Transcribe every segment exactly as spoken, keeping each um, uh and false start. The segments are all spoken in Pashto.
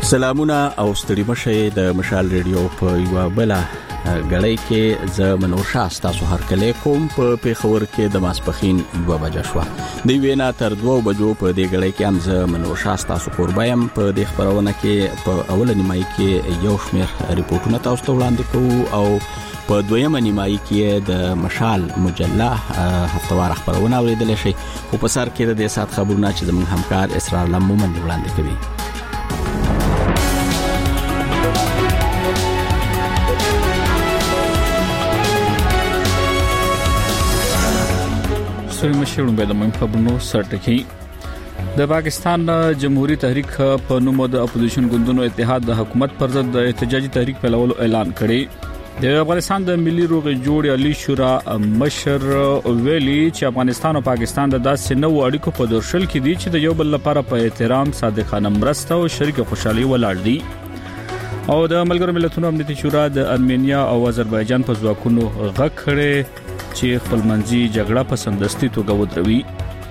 سلامونه او ستړي مشه د مشال ریډیو په یو بل غړی کې ز منور شاه تاسو هر کله کوم په پیښور کې د ماسپخین یو بجه شو د وینا تر دوه بجو په دې غړی کې هم ز منور شاه تاسو قربایم په دې خبرونه کې په اول نیمای کې یو شمېر ریپورتونه تاسو ته وړاندې کوو او په دویمه نیمای کې د مشال مجله هفتوار خبرونه اوریدل شي او په سر کې د دې سات خبرونه چې زموږ همکار اسرار لمومن وړاندې کوي. سوی مشرون به د مهم خبرونو سرټکی د پاکستان جمهوریت تحریک په نوم د اپوزیشن ګوندونو اتحاد د حکومت پر ضد د احتجاجي تحریک په لور اعلان کړي. د افغانستان د ملي روغې جوړې علي شورا مشر ویلي چې افغانستان او پاکستان د داسې نوو اړیکو په درشل کې دي چې د یو بل لپاره په احترام، صادقانه مرسته او شریک خوشحالي ولاړ دي. او د ملګرو ملتونو امنیتي شورا د ارمینیا او آذربایجان په ځواکونو غږ کړي چې خپلمنځي جګړه په سمدستي توګه ودروي.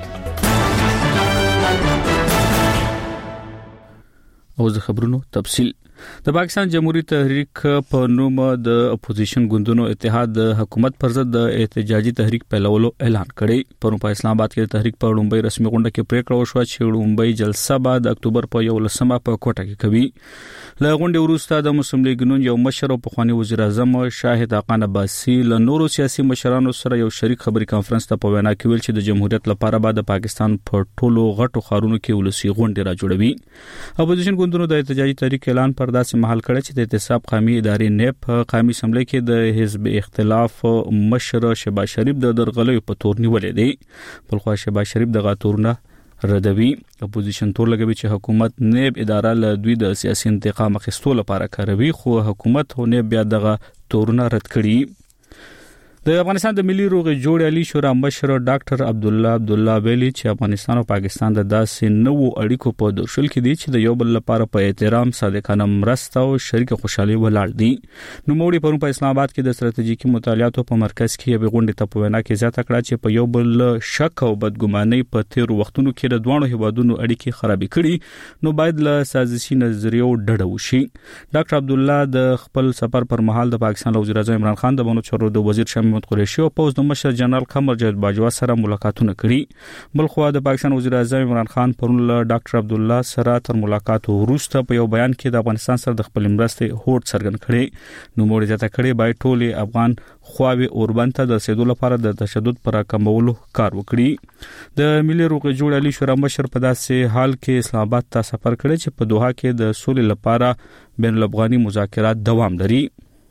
او د خبرونو تفصیل د پاکستان جمهوریت تحریک په نوم د اپوزیشن ګوندونو اتحاد د حکومت پر ضد د احتجاجي تحریک پیلولو اعلان کړی. پرون په اسلام آباد کې د تحریک په لومړی رسمي غونډه کې پریکړه وشوه چې لومړی جلسه به د اکتوبر په یولسمه په کوټه کې کوي. له غونډې وروسته د مسلم لیگ نون یو مشر او پخوانی وزیر اعظم شاهد حقان عباسي له نورو سیاسي مشرانو سره یو شریک خبري کانفرنس ته په وینا کې ویل چې د جمهوریت لپاره به د پاکستان په ټولو غټو ښارونو کې ولسی غونډې را جوړوي. اپوزیشن ګوندونو د احتجاجي تحریک اعلان پر داسې مهال کړی چې د احتساب قومي ادارې نیب قومي اسمبلی کې د حزب اختلاف مشر شهباز شریف د درغلۍ په تور نیولې دی. بلخو شهباز شریف دغه تورونه ردوي. اپوزیشن تور لګوي چې حکومت نیب اداره له دوی د سیاسي انتقام اخیستو لپاره کاروي، خو حکومت هو نیب بیا دغه تورونه رد کړي. د افغانستان د ملي روغې جوړې علي شورا مشر ډاکټر عبد الله عبد الله ویلي چې افغانستان او پاکستان د داسې نوو اړیکو په درشل کې دي چې د یو بل لپاره په احترام، صادقانه مرسته او شریک خوشحالي ولاړ دي. نو موږ پرون په اسلام آباد کې د ستراتیژیکي مطالعاتو په مرکز کې یو غونډه ته په وینا کې زیاته کړه چې په یو بل شک او بدګماني په تیر وختونو کې د دوه هیوادونو اړیکې خرابې کړي، نو باید له سازشي نظریو ډډه وشي. ډاکټر عبد الله د خپل سفر پر مهال د پاکستان وزیر اعظم عمران خان د بنو چارو د وزیر شاه قریشي او پوز د مشر جنرال قمر جاوید باجوا سره ملاقاتونه کړي. بلخو د پاکستان وزیر اعظم عمران خان پرون له ډاکټر عبد الله سره تر ملاقات وروسته په یو بیان کې د افغانستان سره د خپل مرستې هوډ څرګند کړي. نو موږ ته کړي باید ټول افغان خواوي اوربند ته د رسیدو لپاره د تشدد پر کمولو کار وکړي. د ملي روغې جوړې علي شورا مشر په داسې حال کې اسلام آباد ته سفر کړی چې په دوحه کې د سولې لپاره بین الافغاني مذاکرات دوام لري.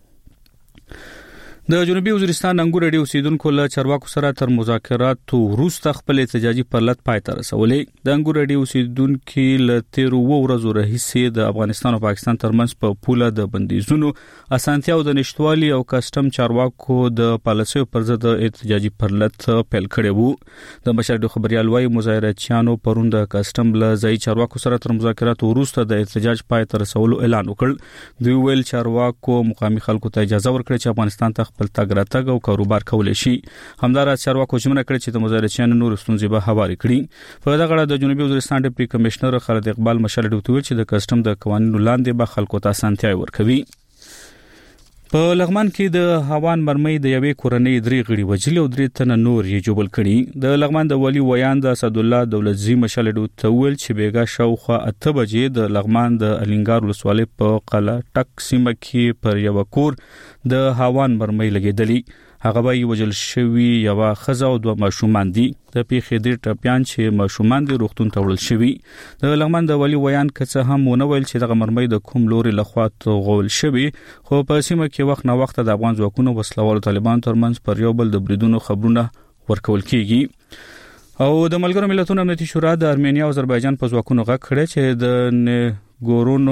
د جنوبي وزیرستان انګور ډیو اوسیدونکو له چارواکو سره تر مذاکراتو وروسته خپل احتجاجي پرلط پای ته رسولې. د انګور ډیو اوسیدونکو له تیر وو ورځو راهیسې د افغانستان او پاکستان ترمنځ په پوله د بندیزونو اسانتیا او د نشټوالي او کسٹم چارواکو د پالیسیو پر ضد احتجاجي پرلط پیل کړی وو. د مشر خبريال وايي مظاهراتچیانو پرون د کسٹم له ځای چارواکو سره تر مذاکراتو وروسته د احتجاج پای ته رسولو اعلان وکړ. دوی ویل چارواکو مقامي خلکو ته اجازه ورکړه چې افغانستان ته خپل تګ راتګ او کاروبار کولای شي. همدارس چارواکو ژمنه کړې چې د مظاهرچیانو نور ستونزې به هواري کړي. په دغه اړه د جنوبي وزیرستان ډیپټي کمشنر خالد اقبال مشال ډیوټوي چې د کسٹم د قوانینو لاندې به خلکو ته اسانتیا ورکوي. په لغمان کې د هوان مرمۍ د یوې کورنۍ درې غړي وجلي او درې تنه نور یې جوړ کړي. د لغمان د ولی ویاند اسد الله دولتزی مشال ډیوټوي ویل چې بیګا شاوخوا اته بجې د لغمان د الینګار ولسوالۍ په قلعه ټک سیمه کې پر یو کور د هوان مرمۍ لګیدلې. هغه به وجل شوی یو خزه او دوه ماشومان دي. د پیښې ډېر ټپيان چې ماشومان دي روغتون ته وړل شوی. د لغمان د ولی ویان کڅه هم ونه ویل چې دغه مرمۍ د کوم لوري لخوا غول شوی، خو په سیمه کې وخت نه وخت د افغان ځواکونو وسلوال طالبان ترمنځ پر یو بل د بریدونو خبرونه ورکول کیږي. او د ملګرو ملتونو امنیتي شورا د ارمینیا او آذربایجان په ځواکونو غږ کړی چې د ګورونو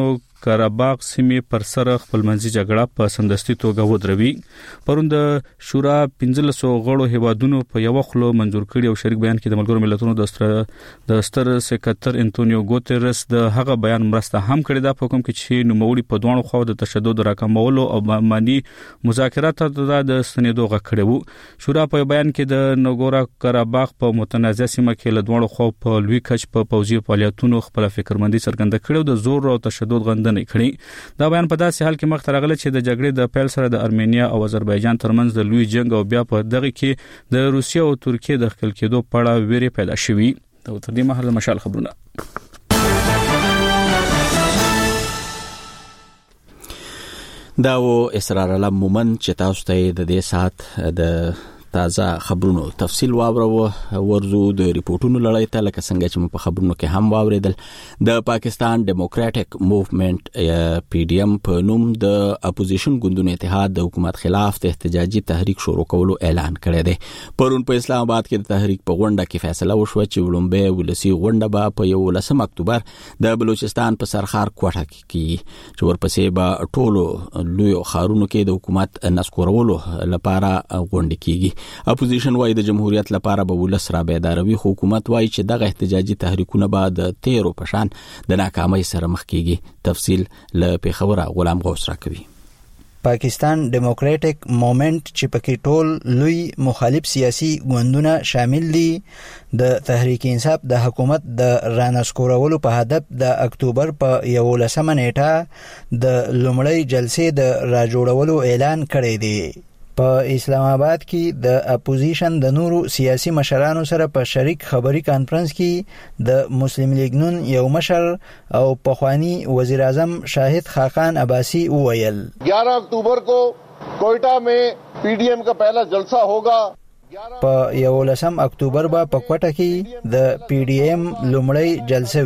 قره‌باغ سیمې پر سر خپلمنځي جګړه په سمدستي توګه ودروي. پرون د شورا پنځلس غړو هیوادونو په یو خلو منزور کړی او شریک بیان کې د ملګرو ملتونو د ستر د ستر سکرټر انټونیو ګوتریس د هغه بیان مرسته هم کړې ده په کوم کې چې نوموړي په دوه خو د تشدد راکمولو او مانی مذاکرات د ستنېدو غکړې وو. شورا په بیان کې د نګورا قره‌باغ په متنازع سیمه کې له دوه خو په لوی کچ په پوځي فعالیتونو خپل فکرمندي څرګنده کړې او د زور او تشدد غندنه کړې. دا بیان په داسې حال کې مخ ته راغلی چې د جګړې د پیل سره د ارمینیا او آذربایجان ترمنځ د لوی جنگ او بیا په دغه کې د روسیې او ترکیې د خپل کېدو په اړه ویري پیدا شوې. دا تر دې مهال مشال خبرونه. دا و اسرار الله مومن چې تاسو ته د دې سات د تازه خبرونو تفصیل واورو ورزو د ریپورتونو لړۍ ته لکه څنګه چې په خبرونو کې هم واوریدل. د پاکستان ډیموکراټک موومېنټ پی ډی ایم په نوم د اپوزیشن ګوندونو اتحاد د حکومت خلاف د احتجاجي تحریک شروع کولو اعلان کړی دی. پرون په اسلام آباد کې د تحریک په غونډه کې فیصله وشوه چې وړاندې ولسی غونډه به په یولسم اکتوبر د بلوچستان په سرخار کوټه کې کیږي چې ورپسې به ټولو لوی خارونو کې د حکومت نسکورولو لپاره غونډه کیږي. اپوزیشن وايي د جمهوریت لپاره به ولس را بیداروي. حکومت وايي چې دغه احتجاجي تحریکونه به د تیرو پشان د ناکامۍ سره مخ کیږي. تفصیل له پیښوره غلام غوث راکوي. پاکستان ډیموکراټک موومېنټ چې پکې ټول لوی مخالف سیاسي ګوندونه شامل دي د تحریک انصاف د حکومت د رانسکورولو په هدف د اکتوبر په یولسمه نیټه د لومړۍ جلسې د راجوړولو اعلان کړی دی. په اسلام آباد کې د اپوزیشن د نورو سیاسي مشرانو سره په شریک خبري کانفرنس کې د مسلم لیگ نون یو مشر او پخوانی وزیر اعظم شاهد خاقان عباسی وویل ग्यारह अक्टूबर को कोयटा में पी डी एम का पहला जलसा होगा. په یولسم اکتوبر به په کوټه کې د پی ډی ایم لومړی جلسه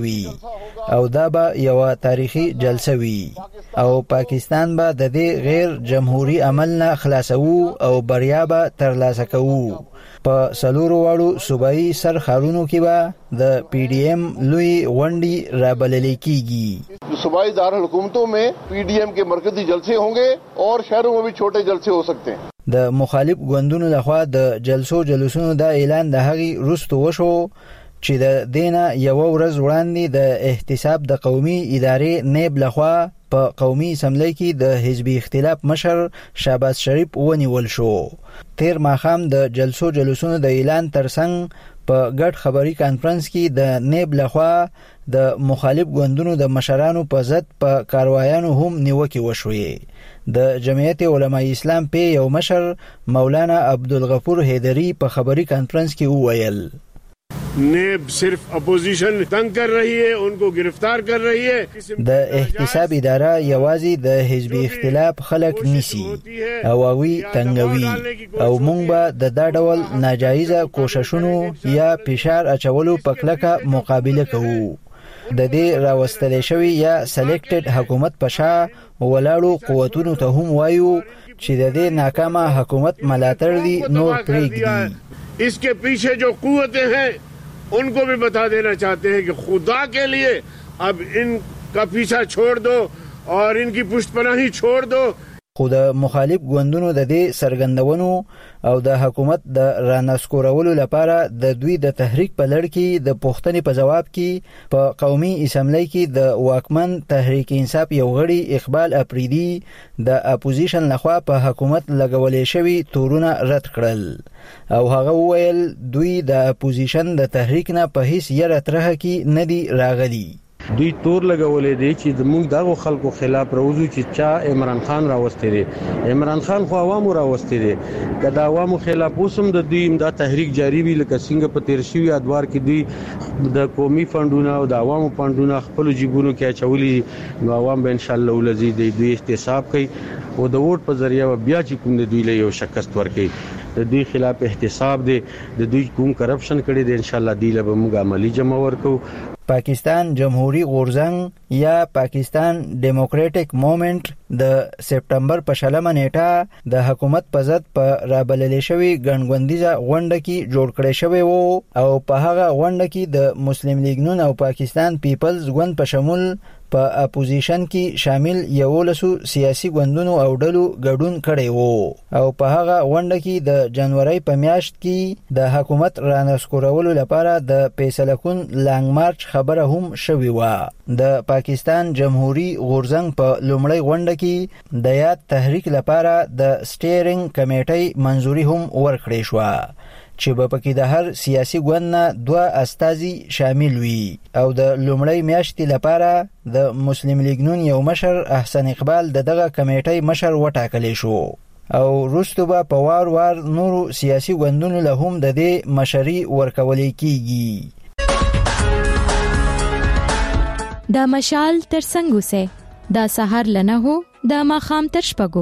وي او دا به یو تاریخي جلسه وي او پاکستان به د دې غیر جمهوریت عمل نه خلاصو او بریا به ترلاسه کوو. په سلورو واړو صوبایي سرخارونو کې به د پی ډی ایم لوی غونډې رابلل کیږي. صوبائی دارالحکومتوں میں پی ڈی ایم کے مرکزی جلسے ہوں گے اور شہروں میں بھی چھوٹے جلسے ہو سکتے ہیں. د مخالف ګوندونو لخوا د جلسو جلوسونو دا اعلان د هغې وروسته وشو چې د دینه یو ورځ وړاندې د احتساب د قومي ادارې نیب لخوا په قومي اسمبلی کې د حزبي اختلاف مشر شهباز شریف ونیول شو. تیر ماښام د جلسو جلوسونو د اعلان ترڅنګ په ګډ خبري کانفرنس کې د نیب لخوا د مخالف ګوندونو د مشرانو په ضد په کاروایانو هم نیوکې وشوې. د جمعیت علماء اسلام په یو مشر مولانا عبدالغفور حیدری په خبري کانفرنس کې وویل نیب صرف اپوزیشن تنگ کر رہی ہے, ان کو گرفتار کر رہی ہے. د احتساب اداره یوازې د حزبي اختلاف خلق نیسی او اوی تنگوي او مونږ به د دا ډول ناجایزه کوششونو یا فشار اچولو په کلکه مقابله کوو. د دې راوستل شوی یا سلیکټډ حکومت په شا ولاړو قوتونو ته هم وایو چې د دې ناکامه حکومت ملاتړ دي نور پرېږدي. اس کے پیچھے جو قوتیں ہیں ان کو بھی بتا دینا چاہتے ہیں کہ خدا کے لیے اب ان کا پیچھا چھوڑ دو اور ان کی پشت پناہی چھوڑ دو. خو د مخالف ګوندونو د دې سرګندونو او د حکومت د رانسکورولو لپاره د دوی د تحریک په لړ کې د پوښتنې په جواب کې په قومي اسمبلی کې د واکمن تحریک انصاف یو غړي اقبال افریدي د اپوزیشن لخوا په حکومت لګولې شوی تورونه رد کړل او هغه وویل دوی د اپوزیشن د تحریک نه په هیڅ یره ترخه کې نه دي راغلي. دوی تور لګولې دي چې موږ دغه خلکو خلاف راوځو چې چا عمران خان راوستي دي. عمران خان خو عوامو راوستي دي. کله عوامو خلاف اوسم د دوی د تحریک جاری وی لکه څنګه په تیر شوی ادوار کې دوی د قومي فندونو او د عوامو فندونو خپل جیبونو کې اچولي نو عوام به ان شاء الله ولزي د دوی احتساب کوي او د ووټ په ذریعہ بیا چې کوم د دوی له یو شکست ورکړي د دوی خلاف احتساب دي د دوی کوم کرپشن کړي دي ان شاء الله دی له موږ عملی جمع ورکو. پاکستان جمهوری غورزنګ یا پاکستان ډیموکراټک موومېنټ د سپټمبر په شلمه نیټه د حکومت په ضد په رابللې شوی ګڼګوندیزه غونډه کې جوړ کړی شوی وو او په هغه غونډه کې د مسلم لیگ نون او پاکستان پیپلز ګوند په شمول په اپوزیشن کې شامل یولسو سیاسي ګوندونو او ډلو ګډون کړی وو او په هغه غونډه کې د جنوري په میاشت کې د حکومت رانسکورولو لپاره د فیصله کن لانګ مارچ خبره هم شوې و. د پاکستان جمهوریت غورځنګ په لومړی غونډه کې د یاد تحریک لپاره د سټیرینګ کمیټې منځوري هم ورکړې شو چې په پکې د هر سیاسي ګوند نه دوه استازي شامل وي او د لومړی میاشتې لپاره د مسلم لیگ نون یو مشر احسن اقبال د دغه کمیټې مشر وټاکلی شو او وروسته به په وار وار نورو سیاسي ګوندونو له هم د دې مشري ورکولې کیږي. دا مشال تر څنګه سه دا سحر لنه هو دا ماخام تر شپګو.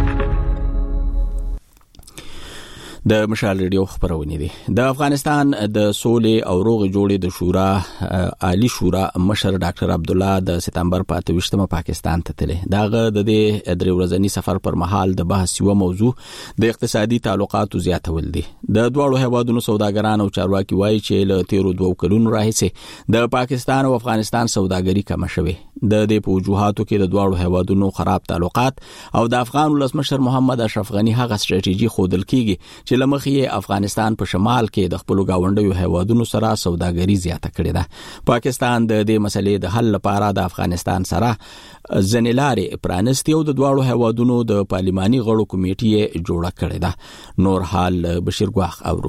د مشال ریډیو خبرونه دي. د افغانستان د سولې او روغ جوړې د شورا عالی شورا مشر ډاکټر عبد الله د سپتمبر په اتوشتمه پاکستان ته تللی. داغه د دې درې ورځنی سفر پر مهال د بحث یو موضوع د اقتصادي تعلقاتو زیاتول دي. د دوه هیوادونو سوداګران او چارواکي وایي چې له تیرو دوه کلونو راهیسې د پاکستان او افغانستان سوداګري کم شوه. د دې په وجوهاتو کې د دوه هیوادونو خراب تعلقات او د افغان ولسمشر محمد اشرف غنی هغه ستراتیژي خودل کیږي چې لمخې افغانستان په شمال کې د خپل گاونډیو هیوادونو سره سوداګري زیاته کړې ده. پاکستان د دې مسلې د حل لپاره د افغانستان سره ځنلارې پرانستي او د دوه هیوادونو د پارلماني غړو کمیټې جوړه کړې ده. نور حال بشیر ګواخ اورو.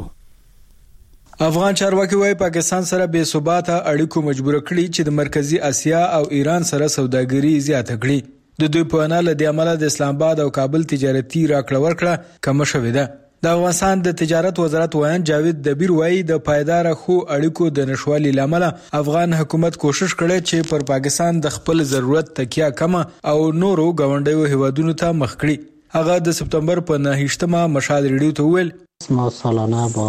افغان چارواکي وايي پاکستان سره بې ثباته اړیکو مجبور کړي چې د مرکزی اسیا او ایران سره سوداګري زیاته کړي. د دوی په اړه له دې عمله د اسلام آباد او کابل تجارتي راکړه ورکړه کم شوې ده. د افغانستان د تجارت وزارت وایي جاوید دبیر وایي د پایدار خو اړیکو د نشوالي لامل افغان حکومت کوشش کړي چې پر پاکستان د خپل ضرورت تکیه کم او نورو گاونډیو هیوادونو ته مخ کړي. هغه د سپتمبر په نهشتمه مشال ریډیو ته ویل ما سالانه با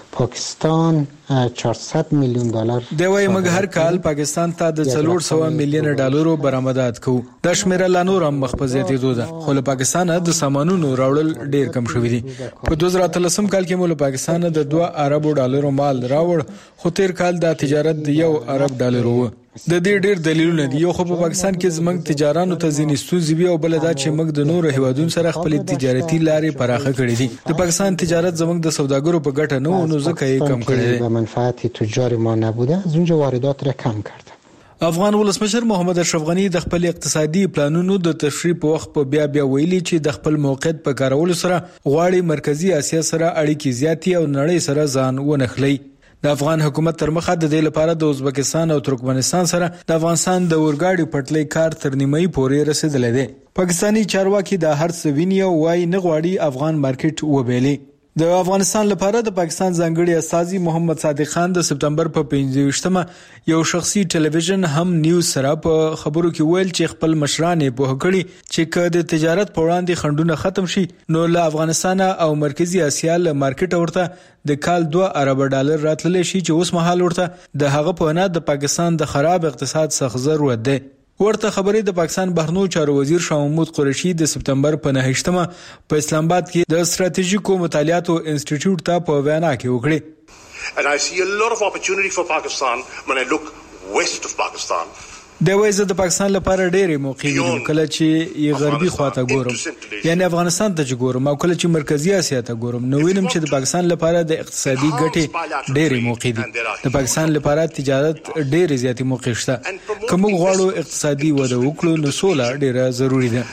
پاکستان چهارصد میلیون دلار دی وايي موږ هر کال پاکستان ته د څلور سوه میلیون ډالرو برآمدات کوو. د شمیره لانور هم مخفزیت دي خو له پاکستان د سامانونو راوړل ډیر کم شوی دي. په دوه زره اتلسم کال کې موږ پاکستان د دوه اربو ډالرو مال راوړ خو تیر کال د تجارت د یو ارب ډالرو و. د دې ډیر دلیلونه دي. یو خو په پاکستان کې زمنګ تجارانو ته ځینې ستونزې وي او بل دا چې موږ د نورو هیوادونو سره خپل تجارتي لارې پراخه کړې دي. د پاکستان تجارت زمنګ د سوداګرو په ګټه نه و نو ځکه یې کم کړی دی. منفعت تجاری ما نبوده از اونجا واردات را کم کرده. افغان ولسمشر محمد اشرف غنی د خپل اقتصادي پلانونو د تشریح په وخت په بیا بیا ویلي چې د خپل موقعیت په کارولو سره غواړي مرکزی اسیا سره اړیکې زیاتې او نړۍ سره ځان ونښلي. د افغان حکومت تر مخه د دې لپاره د ازبکستان او ترکمنستان سره د افغانستان د اورګاډي پټلۍ کار تر نیمایي پورې رسیدلی دی. پاکستانی چارواکي د هر څه ویني او وايي نه غواړي افغان مارکیټ وبېلي. د افغانستان لپاره د پاکستان ځانګړي استازي محمد صادق خان د سپتمبر په پنځه یو شخصي ټلویزیون هم نیوز سره په خبرو کې ویل چې خپل مشران په هکړي چې که د تجارت په وړاندې خندونه ختم شي نو له افغانستان او مرکزی اسیا له مارکیټ ورته د کال دوه ارب ډالر راتللی شي چې اوس مهال ورته د هغه په نه د پاکستان د خراب اقتصاد څخه ضرورت دی. ورته خبرې د پاکستان بهرنیو چارو وزیر شاه محمود قریشي د سپتمبر په نهشتمه په اسلام آباد کې د ستراتیژیکو مطالعاتو انسټیټیوټ ته په وینا کې وکړي. And I see a lot of opportunity for Pakistan when I look west of Pakistan. د وایي د پاکستان لپاره ډېرې موقع وینم کله چې یې غربي خواته ګورم یعنی افغانستان ته ګورم او کله چې مرکزی اسیا ته ګورم نو وینم چې د پاکستان لپاره د اقتصادي ګټې ډېرې موقع دي. د پاکستان لپاره تجارت ډېرې زیاتې موقع شته. که موږ غواړو اقتصادي وده وکړو نو سوله ډېره ضروري ده.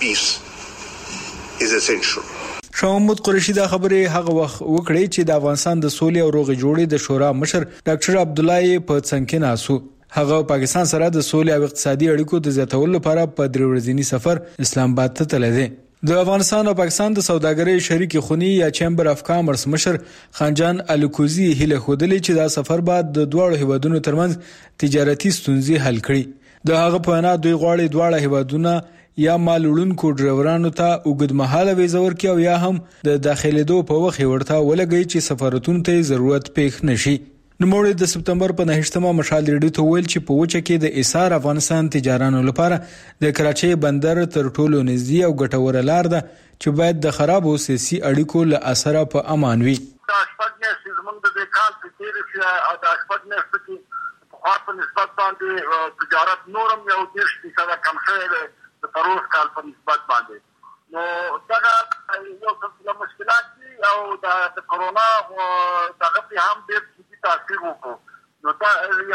شاه محمود قریشي دا خبرې هغه وخت وکړې چې د افغانستان د سولې او روغې جوړې د شورا مشر ډاکټر عبد الله په څنګ کې ناسو. هغه پاکستان سره د سولې او اقتصادي اړیکو د زیاتولو لپاره په درې ورځنی سفر اسلام آباد ته تللی دی. د افغانستان او پاکستان د سوداګرۍ شریک خونی یا چیمبر اف کامرس مشر خانجان الکوزی هله خودلی چې دا سفر بعد د دوه هیوادونو ترمنځ تجارتي ستونزې حل کړي. د هغه په اړه دوی غواړي دواړه هیوادونه یا مال وړونکو ډرایورانو ته اوږدمهاله ویزه ورکړي او یا هم د داخليدو په وخت ورته ولګي چې سفارتونو ته ضرورت پېښ نشي. نوموړي د سپتمبر په نهمه مشال ریډیو ته ویل چې په وچه کې د ایثار افغانستان تجارانو لپاره د کراچۍ بندر تر ټولو نږدې او ګټوره لار ده چې باید د خرابو سیاسي اړیکو له اثره په امان وي. دا شپږ میاشتې زموږ د دې کال په تېرې شي او دا شپږ میاشتې کې پخوا په نسبت باندې تجارت نورم یو دېرش فیصده کم شوی دی د پروس کال په نسبت باندې. نو دغه یو څه مشکلات دي او د کرونا دغه پرې هم ډېر جدي تاثیر وکړو. نو دا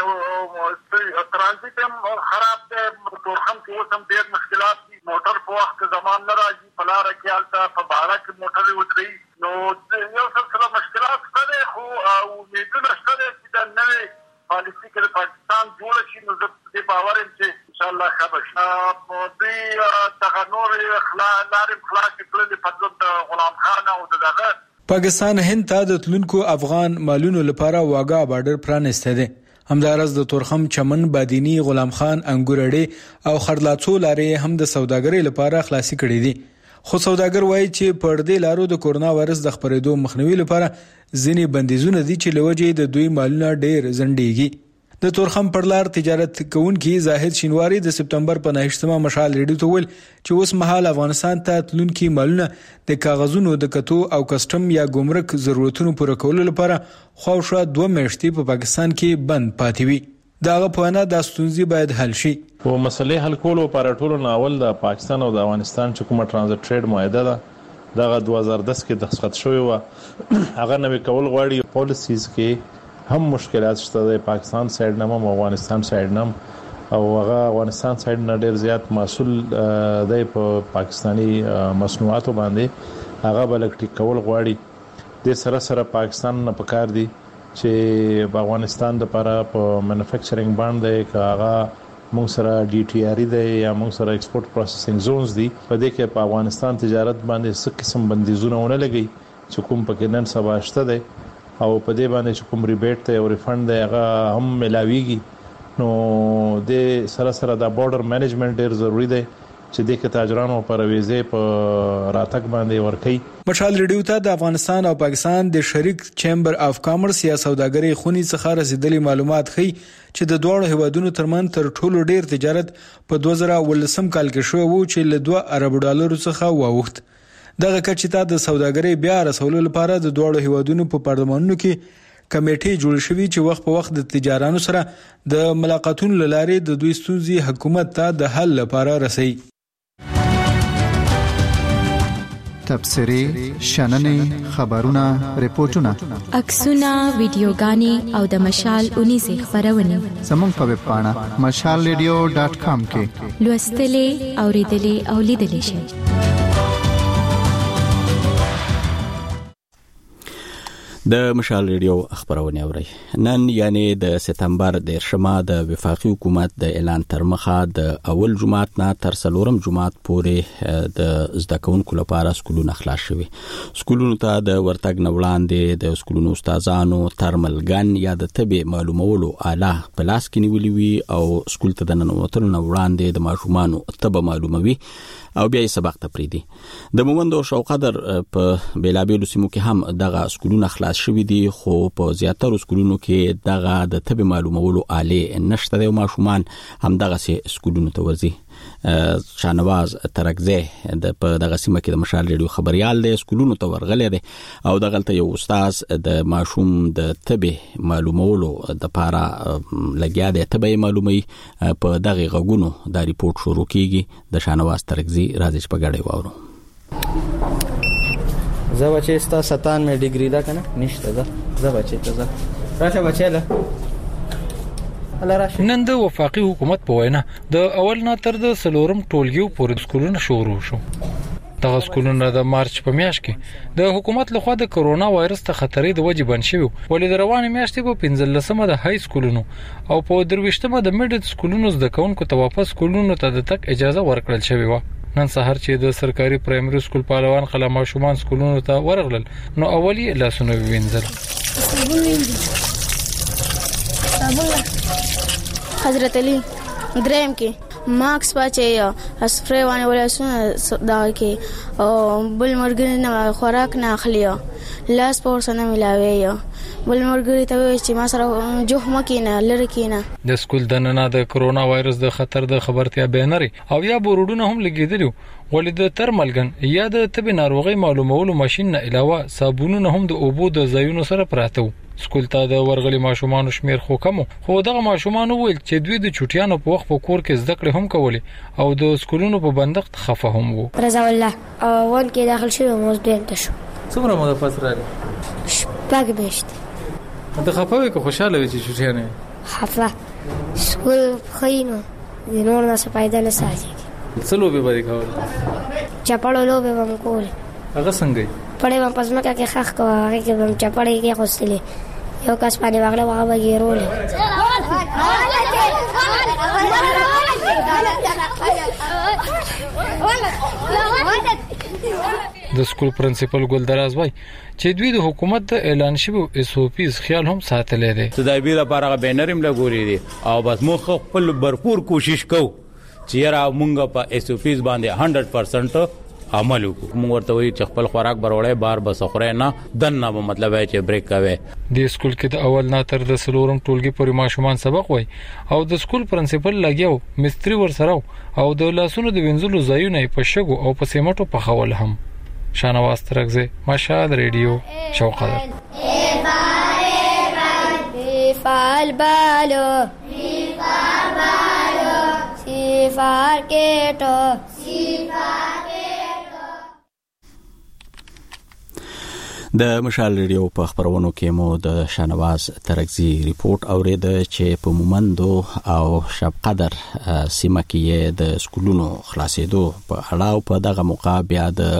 یو ترانزیت هم خراب دی. تورخم کې اوس هم ډېر مشکلات دي. موټر په وخت کې زمان نه راځي. په لاره کې هلته په بهاره کې موټرې ودرېږي. نو یو سلسله مشکلات شته دی خو امیدونه شته دی چې د نوې پالیسي کې د پاکستان جوړه شي. نو زه په دې باور یم چې انشاءالله ښه به شي. دوی دغه نورې لارې خلاصې کړلې په ضد د غلام خان او د دغه پاکستان هند ته د تلونکو افغان مالونو لپاره واګه بارډر پرانسته دی. همدارس د تورخم چمن بادینی غلام خان انګورړې او خرلاڅو لارې هم د سوداګرۍ لپاره خلاصي کړې دي. خو سوداګر وایي چې پر دې لارو د کورونا وایرس د خپرېدو مخنیوي لپاره ځینې بندیزونه دي چې لوجې د دوی مالونه ډېر زندېږي. د تورخم پر لار تجارت کوونکي زاهد شینواری د سپتمبر په نهمه مشال ریډیو ته ویل چې اوس مهال افغانستان ته تلونکي مالونه د کاغذونو د کتو او کسټم یا ګمرک ضرورتونو پوره کولو لپاره خواوشا دوه میاشتې په پاکستان کې بند پاتې وي. داغه په وینا د ستونزې باید حل شي. او مسلې حل کولو لپاره ټولو ناول د پاکستان او د افغانستان چې کومه ترانزیت ټریډ معاهده ده دغه دوه هزار دس کې دستخط شوی و. هغه نوې کول غواړي. پالیسیز کې هم مشکلات شته د پاکستان سایډ نه او افغانستان سایډ نه او هغه افغانستان سایډ نه ډیر زیات محصول د په پاکستانی مصنوعاتو باندې هغه بلک ټیک کول غواړي. د سره سره پاکستان نه پکار دي چې په افغانستان د لپاره په مانیفیکچرینګ باندې کاغه موږ سره ډي ټي ار دی یا موږ سره ایکسپورټ پروسیسینګ زونز دي. په دې کې په افغانستان تجارت باندې څه قسم بندیزونه ونه لګي چې کوم پکې نن سبا شته دی او په دې باندې چې کوم ریبیټ ته او ریفند دی هغه هم ملاويږي. نو د سره سره د بارډر مینجمنت ډیر ضروری دی چې د تاجرانو پر ویزه په راتګ باندې ورکړي. مشال ریډیو ته د افغانستان او پاکستان د شریک چیمبر اف کامرس یا سوداګرۍ خونی څخه رسیدلي معلومات ښيي چې د دوه هیوادونو ترمن تر ټولو ډیر تجارت په دوه زره ولسم کال کې شو وو چې له دوه ارب ډالرو څخه واوښت. دغه کچې ته د سوداګرۍ بیا رسولو لپاره د دوه هیوادونو په پارلمانونو کې کمیټې جوړ شوې چې وخت په وخت د تجارانو سره د ملاقاتونو لارې د دوی ستونزې حکومت ته د حل لپاره رسي. تبصرې، شننې، خبرونه، ریپورتونه، عکسونه، ویډیوګانې او د مشال اونیزه خبرونه زموږ په ویب پاڼه مشال ریډیو ډاټ کام کې لوستلې، اوریدلې او لیدلې شئ. د مشال ریډیو خبرونه اوري. نن یعنی د سپتمبر د شمه د وفاقي حکومت د اعلان تر مخه د اول جمعات نه تر څلورم جمعات پورې د زده کوونکو لپاره سکولونه خلاص شوي. سکولونو ته د ورتګ نه وړاندې د سکولونو استادانو ترملګن یا د طبي معلومولو آله په لاس کې نیولې وي او سکول ته د ننوتلو نه وړاندې د ماشومانو طب معلوموي او بیا یې سبق تپریدي. د مومند او شوقدر په بیلابیلو سیمو کې هم دغه سکولونه خلاص شوي دي خو په زیاترو سکولونو کې دغه د طب معلومولو آلې نشته دی او ماشومان هم دغه سي سکولونو ته ورځي. شانواز ترکزه د په دغه سیمه کې د مشال ریډیو خبريال دی سکولونو ته ورغلې دی او دغه یو استاد د ماشوم د طب معلومولو د پاره لګیا دی طب معلومي په دغه غوونو د ریپورت شروع کیږي. د شانواز ترکزي راځي په غړې وورو. زه بچی ستا ستانوي ډیګري دا کنه نشته ده. زه بچی ته زه راشه بچی له نن د وفاقي حکومت په وینا د اول نه تر د سلورم ټولګیو پورې سکولونه شروع شو. دغه سکولونه د مارچ په میاشت کې د حکومت لخوا د کرونا وایرس ته خطرې د وجې بند شوی ولې د روانې میاشتې په پنځلسمه د های سکولونو او په درويشتمه د میډل سکولونو زده کوونکو ته واپس سکولونو ته د تک اجازه ورکړل شوی و. نن سهار چې د سرکاري پرایمري سکول پهلوان خلا ماشومان سکولونو ته ورغلل نو اولی لاسونه وینځل. حضرت علي دریم کې ماکس پچې اسپری باندې ولاسونه دا کې او بل مرګ نه خوراک نه اخلي لاس پور سره ملاوي بل مرګ ته چې ما سره جوه مکینه لری کینه د سکول د نن د کرونا وایرس د خطر د خبرتیا بینري او یا بورډونه هم لګیدلو ولې د ترملګن یا د طبي ناروغي معلومولو ماشين نه علاوه صابونونه هم د اوبو د ځایونو سره پراته سکول ته د ورغلي ماشومان شمیر خو کم خو دغه ماشومان ویل چې دوی د چټیانو په وخت په کور کې زده کړې هم کولې او د سکولونو په بندښت خفه هم وو رضا الله اول کې داخل شو موږ دیم ته شو څومره مو د فسراله شپږ بهشت ته خفه وې که خوشاله وې چې چټیانه خفه سکول خینو د نور نه سپایده نه ساتي څلو به باندې کول چپړو لوبه هم کول هغه څنګه پړې په پسمه کې خخ کوه هغه کې هم چپړې کې خوستلې یو کس باندې واغله هغه وګیرول د سکول پرنسپل ګلدراز وای چې دوی د حکومت د اعلان شوی اس او پیز خیال هم ساتلې دي تدابیر لپاره بینریم لګوري دي او بس مخ خپل भरपूर کوشش کو چې را مونږ په اس او پیز باندې سو پرسنټ عمل وکړو موږ ورته وی چې خپل خوراک بروړې بار بس خوره نه دنه په مطلب ہے چې بریک کوي د سکول کې د اول نه تر د سلورم ټولګي پورې ماشومان سبق وای او د سکول پرنسپل لګیاو مستری ور سره او د لاسونو د وینځلو ځایونه په شګو او په سیمټو په خول هم شانواز ترغزه مشال ریډیو شوقدر فال بالو فال بالو سیفار کېټو سیفار د مشال ریډیو په خبرونو کې مو د شانواز ترغزي ریپورت اورید چې په مومندو او شب قدر سیمه کې د سکولونو خلاصېدو په اړه په دغه موقع بیا د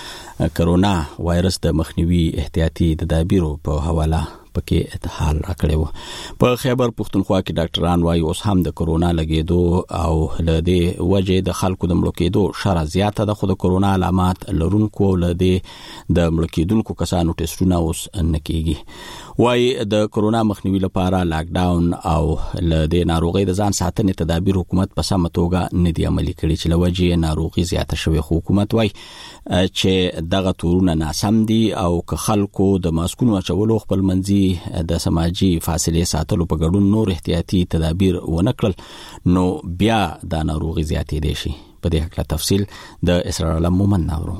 کرونا وایرس د مخنیوي احتیاطي تدابیرو په حواله پکې اتحال راکړیو په خیبر پختونخوا کې ډاکټران وايي اوس هم د کرونا لګیدو او له دې وجې د خلکو د مړ کېدو شره زیاته ده خو د کرونا علامات لرونکو له دې د مړ کېدونکو کسانو ټیسټونه اوس نه کیږي وايي د کرونا مخنیوي لپاره لاک ډاون او له دې ناروغي د ځان ساتنې تدابیر حکومت په سمه توګه نه دی عملي کړی چې لوجې ناروغي زیاته شوی خو حکومت وايي چې دغه تورونه ناسم دي او که خلکو د ماسکونو اچولو خپل منځي د سماجی فاصله ساتلو په ګډون نور احتیاطي تدابیر ونکړل نو بیا د ناروغي زیاتې دي شي په دې حق تفصیل د اسرار علم مومن ناورو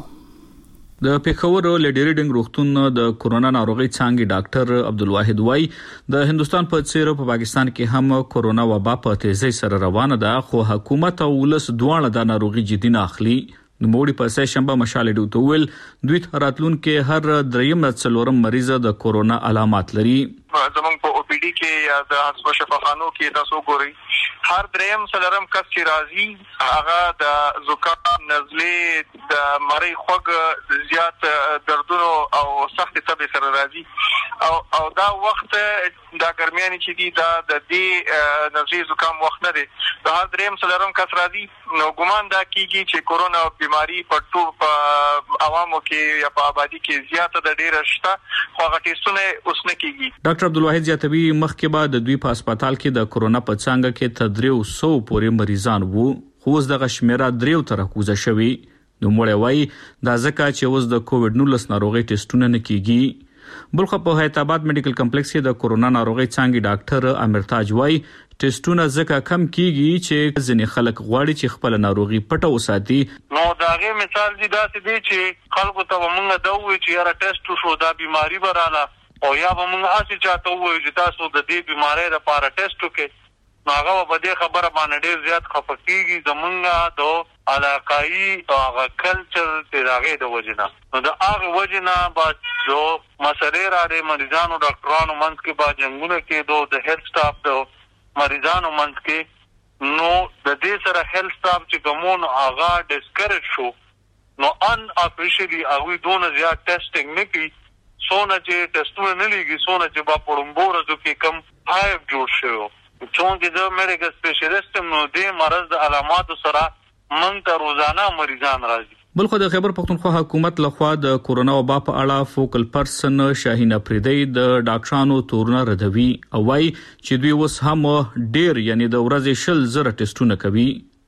د پیښور لیډریډنګ روغتون د کرونا ناروغي څنګه ډاکټر عبدالواحد وای د هندستان په څیر په پاکستان کې هم کرونا وبا په تیزی سره روانه ده خو حکومت او ولس دواړه د ناروغي جدي نه اخلي نوموړي په سه شنبه مشال ډوتول دوی راتلون کې هر دریم څلورم مریض د کرونا علامات لري زمونږ په او پی ډي کې یا د هسپتال شفاخانو کې تاسو ګورئ هر دریم څلورم کس چې راځي هغه د زکام نزلې د مری خوګ زیات دردونو او سخت تبه سره راځي او او دا وخت دا ګرمیانی چې دی دا د دې نزلې زکام وخت نه دی دا هر دریم څلورم کس راځي نو ګمان دا کیږي چې کرونا بیماری په ټول په عوامو کې یا په آبادی کې زیاته د ډیره شته خو هغه ټیسټونه اوس نه کیږي ډاکټر عبدالواحد زیاتوی مخکې بعد د دوی په هسپتال کې د کرونا په څنګه کې تدریو سو پورې مریضان وو خو اوس د شمیره دریو تر کوزه شوی نو مړی وای دا ځکه چې اوس د کووډ نولس ناروغي ټیسټونه نه کیږي بلخ په حیدرآباد میډیکل کمپلیکس کې د کرونا ناروغي څنګه ډاکټر امرتاج وای ټیسټونه ځکه کم کیږي چې ځینې خلک غواړي چې خپل ناروغي پټه وساتي نو داغه مثال دی دا دی چې خلکو ته موږ دا وایو چې یاره ټیسټ شو دا بیماری براله او یا به موږ اصل چاته وایو چې تاسو د دې بیماری لپاره ټیسټ وکړئ هغه په دې خبره باندې ډیر زیات خفقېږي زمونږ د علاقائی هغه کلچر تیراغه د وجنه نو د هغه وجنه با جو مسلې را دي مریضانو ډاکټرانو منځ کې با جنگونه کې دو د هیلث سټاف د مریضانو منځ کې نو د دې سره هیلث سټاف چې کومون هغه ډیسکریج شو نو ان افیشلی هغه دون زیات ټیسټینګ نه کوي سونه چې ټیسټونه نه لګي سونه چې با پړمبور د کې کم هاي جوړ شو چونکه د میډیکل سپیشلیست نو دې مرض د علاماتو سره مونږ ته روزانه مریضان راځي بلخو د خیبر پختونخوا حکومت لخوا د کرونا وبا په اړه فوکل پرسن شاهین افریدی د ډاکټرانو تورونه ردوي او وايي چې دوی اوس هم ډیر یعنی د ورځې شل زره ټیسټونه کوي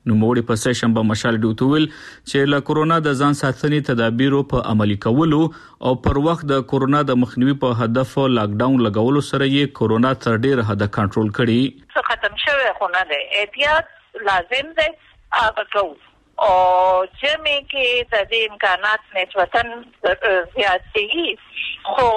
نو موړي په سه شنبه مشال ډوتول چې له کورونا د ځان ساتنې تدابیرو په عملي کولو او پر وخت د کورونا د مخنیوي په هدف لاک ډاون لګولو سره یې کورونا تر ډیر حد کنټرول کړي. ختم شوی خو نه دی، احتیاط لازم دی هغه کوو او جمعي کې د دې امکانات نسبتاً زیات دي خو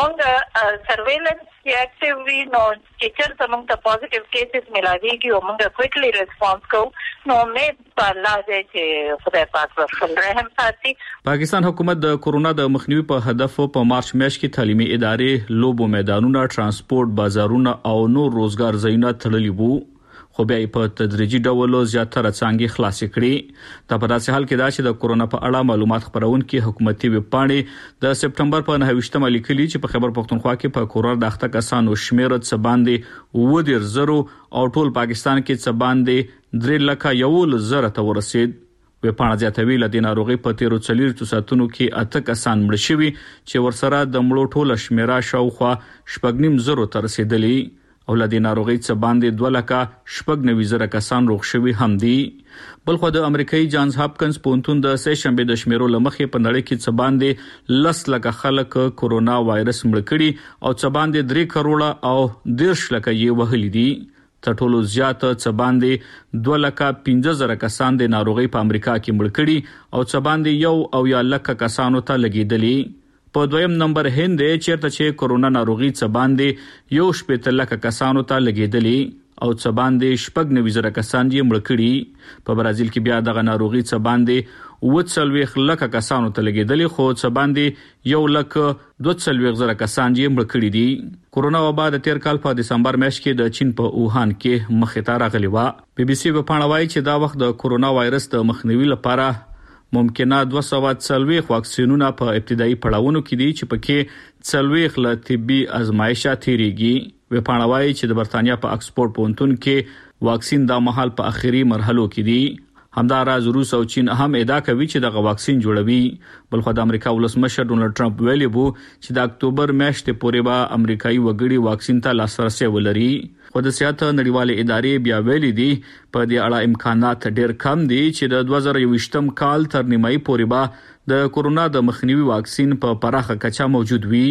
موږ سرویلنس کې اکټیو وی نو چې چېرته موږ ته پوزټیو کیسز ملاويږي او موږ کوئکلی ریسپانس کوو نو امید په الله دې چې خدای پاک ورسره رحم ساتي. پاکستان حکومت د کورونا د مخنیوي په هدف په مارچ میاشت کې تعلیمي ادارې، لوبو میدانونه، ترانسپورت، بازارونه او نور روزګار ځایونه تړلي وو خو بیا په تدریجي ډول زیاتره څنګه خلاص کړي. دا په داسې حال کې دا چې د کورونا په اړه معلومات خبرونکي حکومتي ویب پاڼې د سپټمبر په نهه ویشتمه لیکلي چې په خیبر پښتونخوا کې په کورونا د اخته کسانو شمیر څه باندې و ډیر زرو او ټول پاکستان کې څه باندې درې لکه یو زره ته ورسید. ویب پاڼه زیاتوي له دې ناروغي په تیرو څلورو ساعتونو کې اته کسان مړ شوي چې ورسره د مړو ټوله شمیره شاوخوا شپږ نیم زرو ته رسیدلی او له دې ناروغي څخه باندې دوه لکه شپږ نوي زره کسان روغ شوي هم دي. بلخو د امریکایي جانز هاپکنز پونتون د سه شنبه د شمیرو لمخې په نړۍ کې څه باندې لس لکه خلک کورونا وایرس مړ کړي او څه باندې درې کروڑه او دیرش لکه یې وهلي دي. تر ټولو زیات څه باندې دوه لکه پنځه زره کسان د ناروغي په امریکا کې مړ کړي او څه باندې یو او یا لکه کسانو ته لګیدلي. په دویم نمبر هند چیرته چې کورونا ناروغي څه باندې یو شپږ لکه کسانو ته لګیدلي او څه باندې شپږ نوي زره کسان یې مړ کړي. په برازیل کې بیا دغه ناروغي څه باندې اووه څلوېښت لکه کسانو ته لګیدلي خو څه باندې یو لک دوه څلوېښت زره کسان یې مړ کړي دي. کورونا وبا د تیر کال په دسمبر میاشت کې د چین په اوهان کې مخې ته راغلی و. بي بي سي په پاڼه وایي چې دا وخت د کورونا وایرس د مخنیوي لپاره ممکنه دوه سوه څلوېښت واکسینونه په ابتدایي پړاوونو کې دي چې پکې څلوېښت له طبي ازمایښت تیریږي. وی پاڼه وایي چې د برتانیا په اکسفورد پوهنتون کې واکسین د مهال په اخري مرحلو کې دي. همداراز روس او چین هم ادعا کوي چې دغه واکسین جوړوي. بلخو د امریکا ولسمشر ډونالد ټرمپ ویلي وو چې د اکتوبر میاشتې پورې به امریکایي وګړي واکسین ته لاسرسي ولري. خو د صحت نړیوالې ادارې بیا ویلي دي په دې اړه امکانات ډېر کم دي چې د دوه زره یوویشتم کال تر نیمایي پورې به د کورونا د مخنیوي واکسین په پراخه کچه موجود وي.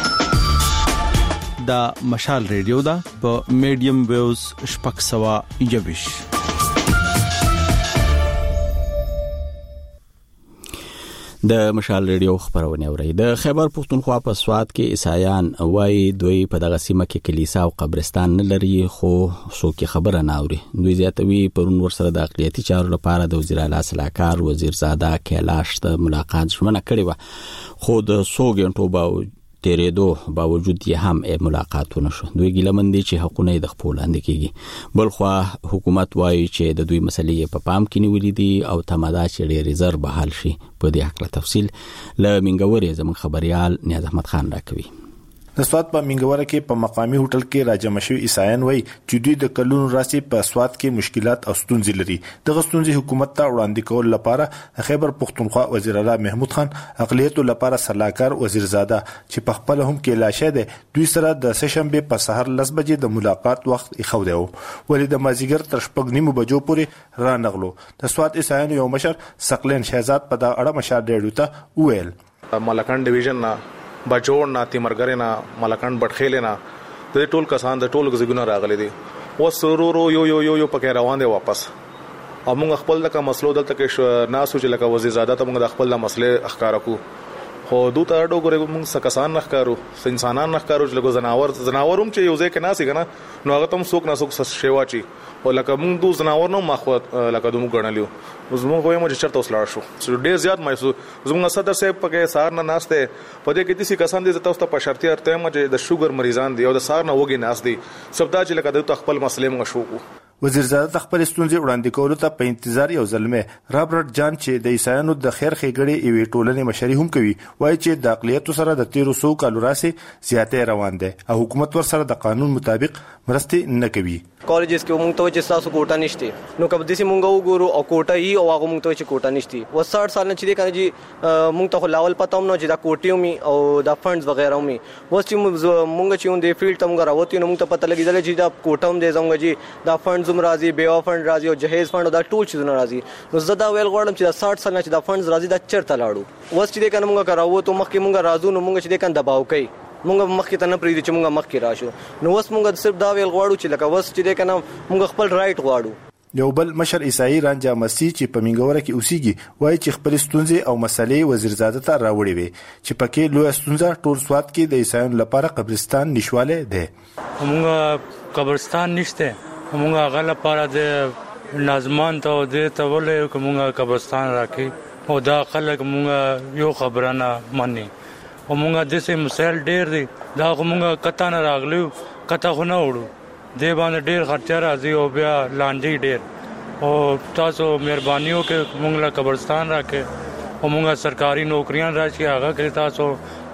دا مشال ریډیو دا په میډیم ویوز شپږ سوه یوویش. د مشال ریډیو خبرونه اوري. د خیبر پښتونخوا په سواد کې عیسایان وایي دوی په دغه سیمه کې کلیسا او قبرستان نه لري خو څوک خبره نه اوري. دوی زیاتوي پرون ورسره د اقلیتي چارو لپاره د وزیر اعلی صلاحکار وزیرزاده کیلاش ته ملاقات ژمنه کړې و خو د څو غنټو باندې تیرېدو باوجود یې هم ملاقاتونه شو. دوی ګیلمن دي چې حقونه د خپل لاندې کیږي. بلخو حکومت وایي چې د دوی مسلې په پام کې نیولې دي او تمادا چې ډېر زر بحال شي. په دې اړه تفصیل له منګوري زموږ خبريال نیاز احمد خان راکوي. د سواد په منګوره کې په مقامي هوټل کې راجم شوی عیسایان وایي چې دوی د کلونو راسي په سواد کې مشکلات او ستونزې لري. دغه ستونزې حکومت ته وړاندې کول لپاره خیبر پښتونخوا وزیر اعلی محمود خان اقلیتو لپاره صلاحکار وزیرزاده چې په خپل هم کې لاشه ده دوی سره د سشنبه په سحر لس بجې د ملاقات وخت یې خو دی ولې د مازیګر تر شپږ نیمو بجو پورې را نغلو. د سواد عیسایان یو مشر سقلین شهزاد په دا اړه مشال ډېډو ته وویل ملکان ډیویژن نه بچور نه تیمرګر نه ملکان بټخیل نه د ټول کسان د ټول غزګونه راغلي دي و سرورو یو یو یو یو پکې روان دي واپس. او موږ خپل د مسلو دلته کې نه سوچ لکه وزیرزاده ته موږ د خپل د مسلې اخکار کو خو دوی ته اډو ګورې موږ سکسان نه ښکارو انسانان نه ښکارو چې لګو زناور زناوروم چې یو ځای کې ناسي کنه نو هغه تم څوک نه څوک شیوا چی او لکه موږ دوه زناور نو ماخو لکه دوه غړنلیو زموږ کوی مو چې چرته وسلاړ شو چې ډېر زیات مې زموږ صدر صاحب پکې سار نه ناشته په دې کې دي کسان دي تاسو ته په شرطي ارته مې د شوګر مریضان دي او د سار نه وګي ناس دي سبدا چې لکه د خپل مسلې مو شو. وزیرزاده خپل ستونزې وړاندې کولو ته په انتظار یو ځلمه رابرټ جان چې د عیسایانو د خیر خېګړې ایوي ټولنې مشري هم کوي وایي چې د اقلیتو سره د تیرو سو کالو راسي زیاتې روان دي او حکومت ور سره د قانون مطابق مرستې نه کوي. کالجز کې موږ ته چې تاسو کوټه نشته نو کله دې موږ وګورو او کوټه یې او هغه موږ ته چې کوټه نشته و شصت سال نه چې دې کنه جی موږ ته لاول پته هم نو چې دا کوټیو می او دا فندز وغیرہ می و چې موږ چې اون دې فیلډ تم غراوتی نو موږ ته پته لګیدل چې دا کوټه هم دې زموږ جی دا فندز فندز هم راځي بیوا فند راځي او جهیز فند دا ټول چیزونه راځي نو زه دا ویل غواړم چې دا ساઠ سال نه چې دا فندز راځي دا چیرته لاړو اوس چې کنه موږ کراوو ته مخکې موږ راځو نو موږ چې کنه دباو کوي موږ مخکې ته نه پریږدي چې موږ مخکې راشو نو اوس موږ صرف دا ویل غواړو چې لکه اوس چې کنه موږ خپل رائټ غواړو. یو بل مشر عیسائی رانجا مسیح چې په منګوره کې اوسېږي وایي چې خپل ستونزې او مسلې وزیرزاده ته راوړي وي چې پکې لوی ستونزه ټول سواد کې د عیسایانو لپاره قبرستان نشواله ده. موږ قبرستان نشته موږ غل لپاره د نظمان ته د تولې کومه قبرستان راکې او دا خلک موږ یو خبره نه مانی او موږ د سه مسائل ډېر دي دا موږ کته نه راغلو کته خو نه وړو دی باندې ډېر خرچه راځي او بیا لاندې ډېر او تاسو مهرباني وکړئ موږ له قبرستان راکې او موږ سرکاري نوکریاں راشي هغه کې تاسو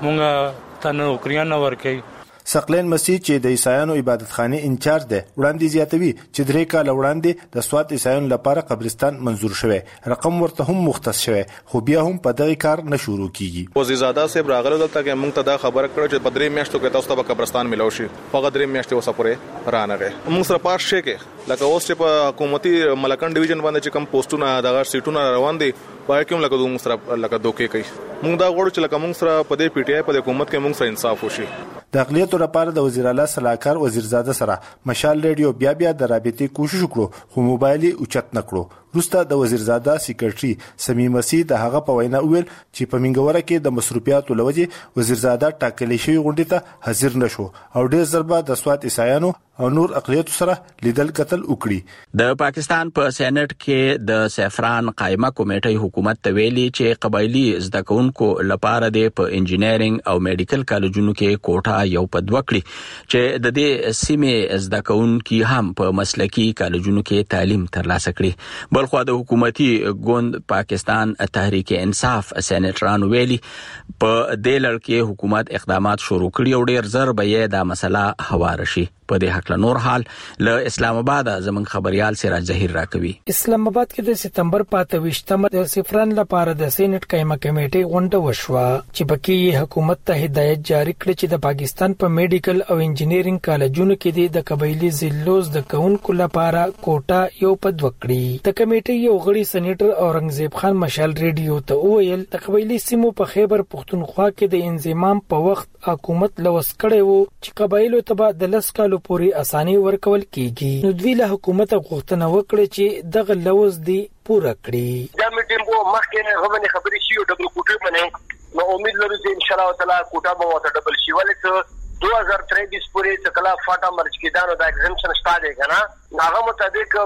موږ ته نوکریاں نه ورکړئ. ثقلین مسیح چې د عیسایانو عبادتخانه انچارج ده وړاندې زیاتوي چې درې کال وړاندې د سواد عیسایانو لپاره قبرستان منزور شوه رقم ورته هم مختص شوه خو بیا هم په دغه کار نه شروع کیږي. وزیرزاده صاحب راغله دلته کې موږ ته دا خبره کړو چې په درې میاشتو کې تاسو ته قبرستان ملو شي په درې میاشتو وسپره رانغه موږ سره پاس شي کې لکه اوس چې په حکومتي ملکن ډیویژن باندې چې کم پوسټونه دغه سیټونه روان دي پای کوم لکه موږ سره لکه دوکې کوي موږ دا غواړو چې لکه موږ سره په دې پی ټی آی په حکومت کې موږ سره انصاف وشي. د اقلیتو لپاره د وزیر اعلی صلاحکار وزیرزاده سره مشال ریډیو بیا بیا د رابطې کوشش وکړو خو موبایل یې اوچت نکړو. روسته د وزیرزاده سیکریټري سمیم مسیح د هغه په وینا ویل چې په منګوره کې د مصرفیاتو لوجه وزیرزاده ټاکلې شوی غونډې ته حاضر نشو او ډېر ضربه د سواد عیسایانو او نور اقلیتو سره لیدل قتل وکړي. د پاکستان په پا سېنات کې د سفران قائمه کمیټې حکومت ته ویلي چې قبایلی زده کوونکو لپاره د په انجینرینګ او میډیکل کالجونو کې کوټه یو په دوه کړي چې د دې سیمې زده کوونکي هم په مسلکي کالجونو کې تعلیم ترلاسه کړي. بلخو د حکومتي ګوند پاکستان تحریک انصاف سېناترانو ویلي په دې لړ کې حکومت اقدامات شروع کړي او ډېر زر به یې دا مسله هوار شي. په دې حق له نور حال له اسلام آباد زمون خبريال سراج ظهیر راکوي. اسلام آباد کې د سپتمبر پاتويشتمه د سفران لپاره د سېنات قائمه کمیټې غونډه وشوه چې پکې حکومت ته هدایت جاری کړ چې د پاکستان په میډیکل او انجینرینګ کالجونو کې د قبایلی ضلعو د کونکو لپاره کوټه یو پد وکړي. د کمیټې یو غړي سېنیټر اورنګزیب خان مشال ریډیو ته وویل د قبایلی سیمو په خیبر پختونخوا کې د انضمام په وخت حکومت لوس کړي وو چې قبایلو ته د لس کالو پوری اساني ورکول کیږي. نو دوی له حکومت غوښتنه وکړه چې دغه لوز دی پوره کړي. دا میټینګ وو مخکې نه غوښنه خبرې شي او د کوټې باندې نو امید لرو چې ان شاء الله تعالی کوټه به وته ډبل شي ولې دو هزار تریس پورې چې کلا فاټا مرچ کې دا نو د ایگزمپشن سٹارټ دی کنه هغه مطابق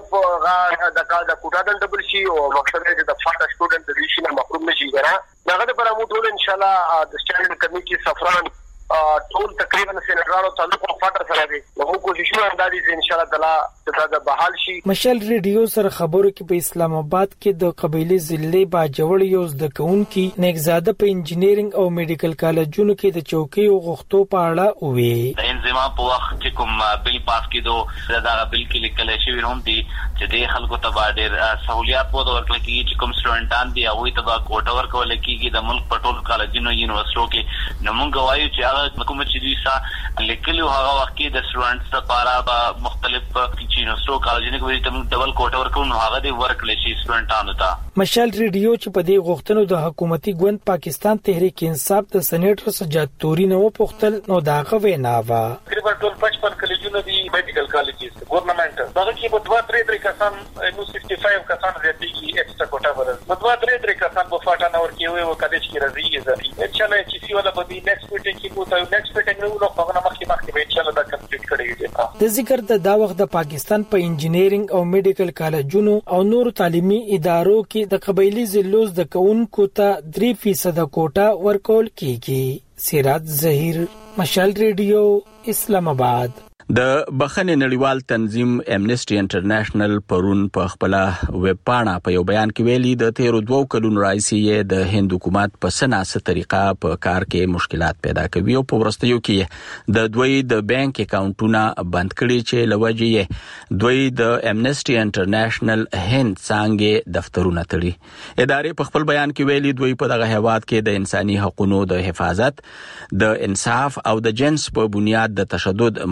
په د کا د کوټه د ډبل شي او مقصد دی د فاټا سټوډنټ د ریشن محروم نشي کنه هغه د پر مو ټول ان شاء الله د سټانډرډ کمیټي سفران ټول تقریبا سېنټرالو تعلق فاټر سره دی نو کوششونه اندازي ان شاء الله تعالی د بحال شي. مشال ریډیو سره خبرو کې په اسلام آباد کې د قبایلی ضلع باجوړ یو د کونکي نیکزاده په انجینرینګ او میډیکل کالجونو کې د چوکي او غوښتو په اړه وی د انضمام په وخت چې کوم بل پاس کېدو دا بل کې لیکل شوی هم دي چې د خلکو ته باندې سہولیات په ورکړل کېږي چې کوم سټوډنټان دي هغه ته با کوټه ورکول کېږي د ملک په ټولو کالجونو یونیورسيټو کې نو موږ وایو چې کوم چې دوی سره لیکلو هغه وخت کې د سټوډنټس لپاره به مختلف یونیورسيټو کالجونو کې ته موږ ډبل کوټه ورکوو نو هغه د ورکړل شي سټوډنټانو ته. مشال ریډیو چې په دې غوښتنو د حکومتي ګوند پاکستان تحریک انصاف د سېنیټر سجاد توري نو پختل نو دا غوې نه وا تقریبا ټول پچپن کالجونو دي میډیکل کالجز ګورنمنت دغه کې په دوه درې درې کسان نو پنځه پنځه کسان زیاتې کې ایکسترا کوټه ورل په دوه درې درې کسان په فاټا نور کې وي او کله چې راځي اضافي ان شاء الله چې سی ولا په دې نیکسټ میټینګ کې مو ته نیکسټ میټینګ نو خو نه مخکې مخکې به ان شاء الله دا کمپلیټ کړی. د ذکر د دا وخت د پاکستان په انجینرینګ او میډیکل کالجونو او نور تعلیمي ادارو کې د قبایلی ضلعو د کونکو ته درې فیصد کوټه ورکول کیږي. سراج ظهیر مشال ریډیو اسلام آباد. د بخښنې نړیوال تنظیم امنیسټي انټرنیشنل پرون په خپل ویب پاڼه په یو بیان کې ویلي د تیرو دوو کلونو راځي د هند حکومت په سناسه طریقه په کار کې مشکلات پیدا کوي او په ورستیو کې د دوی د بانک اکاونټونه بند کړي چې لوجې دوی د امنیسټي انټرنیشنل هند څنګه دفترونه تړي. ادارې په خپل بیان کې ویلي دوی په دغه هیواد کې د انساني حقوقو د حفاظت د انصاف او د جنس په بنیاد د تشدد مخنیوي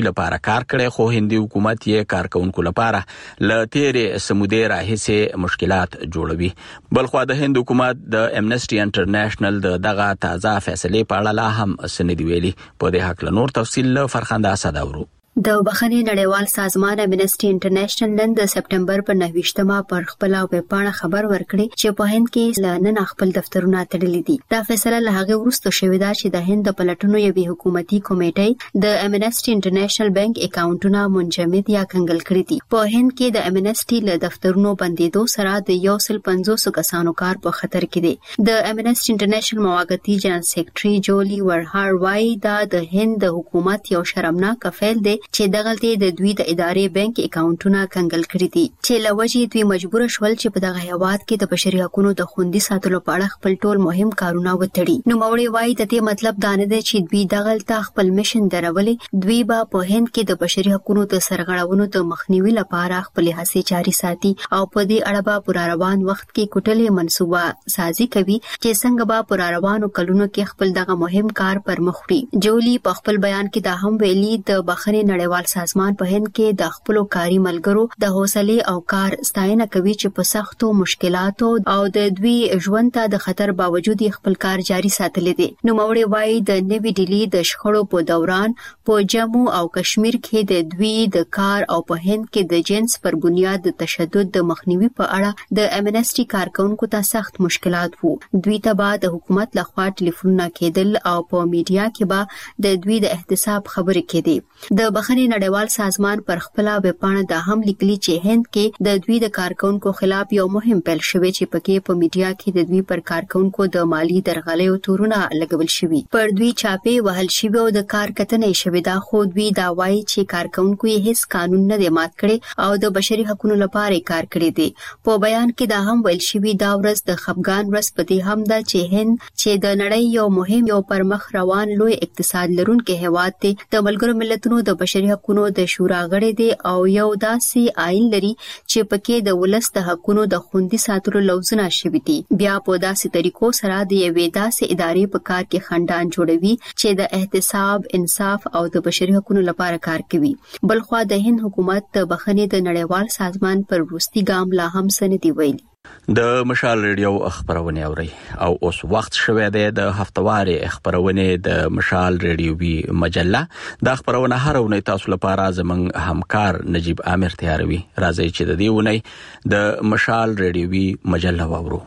لپاره کار کړی، خو هندي حکومت یې کارکونکو لپاره له تیرې سمودې راهیسې مشکلات جوړوي. بلخوا د هند حکومت د امنسټي انټرنیشنل د دغه تازه فیصلې په اړه لا هم سندې ویلي. په دې حق له نور تفصیل له فرخنده اسد اورو. د بخښنې نړیوال سازمان امنسټي انټرنیشنل نن د سپټمبر پر نهه پر خپل ویب پاڼه خبر ورکړي چې په هند کې نن خپل دفترونه تړلي دي. دا فیصله له هغه وروسته شوې ده چې د هند د پلټنو یوې حکومتي کمیټې د امنسټي انټرنیشنل بانک اکاونټونه منجمد یا کنګل کړي دي. په هند کې د امنسټي له دفترونو بندیدو سره د یو سل پنځوس کسانو کار په خطر کې دی. د امنسټي انټرنیشنل موقتی جنرال سیکریټري جولي ورهار وايي دا د هند د حکومت یو شرمناک فعل دی چې دغلته د دوی د ادارې بانک اکاونټونه کنګل کړي دي چې لوجې دوی مجبور شول چې په دغه هیواد کې د بشري حقوقو د خوندي ساتلو په اړه خپل ټول مهم کارونه وتړي. نو موري وايي د دې مطلب دا نه دی چې دوی دغلته خپل میشن درولې، دوی به په هند کې د بشري حقوقو د سرغړونو د مخنیوي لپاره خپل هڅې جاري ساتي او په دې اړه به پر روان وخت کې کوټلې منصوبه سازي کوي چې څنګه به پر روانو کلونو کې خپل دغه مهم کار پر مخ وړي. جولي په خپل بیان کې دا هم ویلي د بخښنې نړیوال سازمان په هند کې د خپل کاري ملګرو د حوصله او کار ستاینه کوي چې په سختو مشکلاتو او د دوی ژوند ته د خطر باوجود خپل کار جاري ساتلی دي. نو موري وايي د نوی ډیلی د شخړو په دوران په جموں او کشمیر کې د دوی د کار او په هند کې د جنس پر بنیاد د تشدد د مخنیوي په اړه د امنسټي کارکونکو ته سخت مشکلات وو. دوی ته به د حکومت لخوا ټلیفونونه کېدل او په میډیا کې به د دوی د احتساب خبرې کېدي. د بخښنې نړیوال سازمان پر خپل ویبپاڼه دا هم لیکلي چې هند کې د دوی د کارکونکو خلاف یو مهم پیل شوی چې پکې په میډیا کې د دوی پر کارکونکو د مالی درغلیو تورونه لګول شوی، پر دوی چاپې وهل شوی او د کار کتنې شوی. دا خو دوی دا وایي چې کارکونکو یې هیڅ قانون نه دی مات کړی او د بشري حقوقو لپاره کار کړی دی. په بیان کې دا هم ویل شوی دا ورځ د خفګان ورځ پدې هم ده چې هند چې د نړۍ یو مهم یو پرمخ روان لوی اقتصاد لرونکي هیواد دی، د ملګرو ملتونو د بشري حقوقو د شورا غړی دی او یو داسې آئین لري چې پکې د ولس د حقوقو د خوندي ساتلو لوزونه شوي دي. بیا په داسې طریقو سره د یوې داسې ادارې په کار کې خندان جوړوي چې د احتساب، انصاف او د بشري حقوقو لپاره کار کوي. بلخوا د هند حکومت د بخښنې د نړیوال سازمان پر وروستي ګام لا هم سندې ویلي. د مشال ریډیو خبرونه اوري او اوس وخت شوه د هفتواري خبرونه د مشال ریډیوي مجله. د خبرونه هر ونې تاسو لپاره زمنګ همکار نجیب عامر تیاروي. راځي چې د دې ونې د مشال ریډیوي مجله واورو.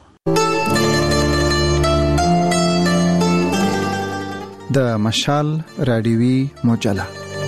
د مشال ریډیوي مجله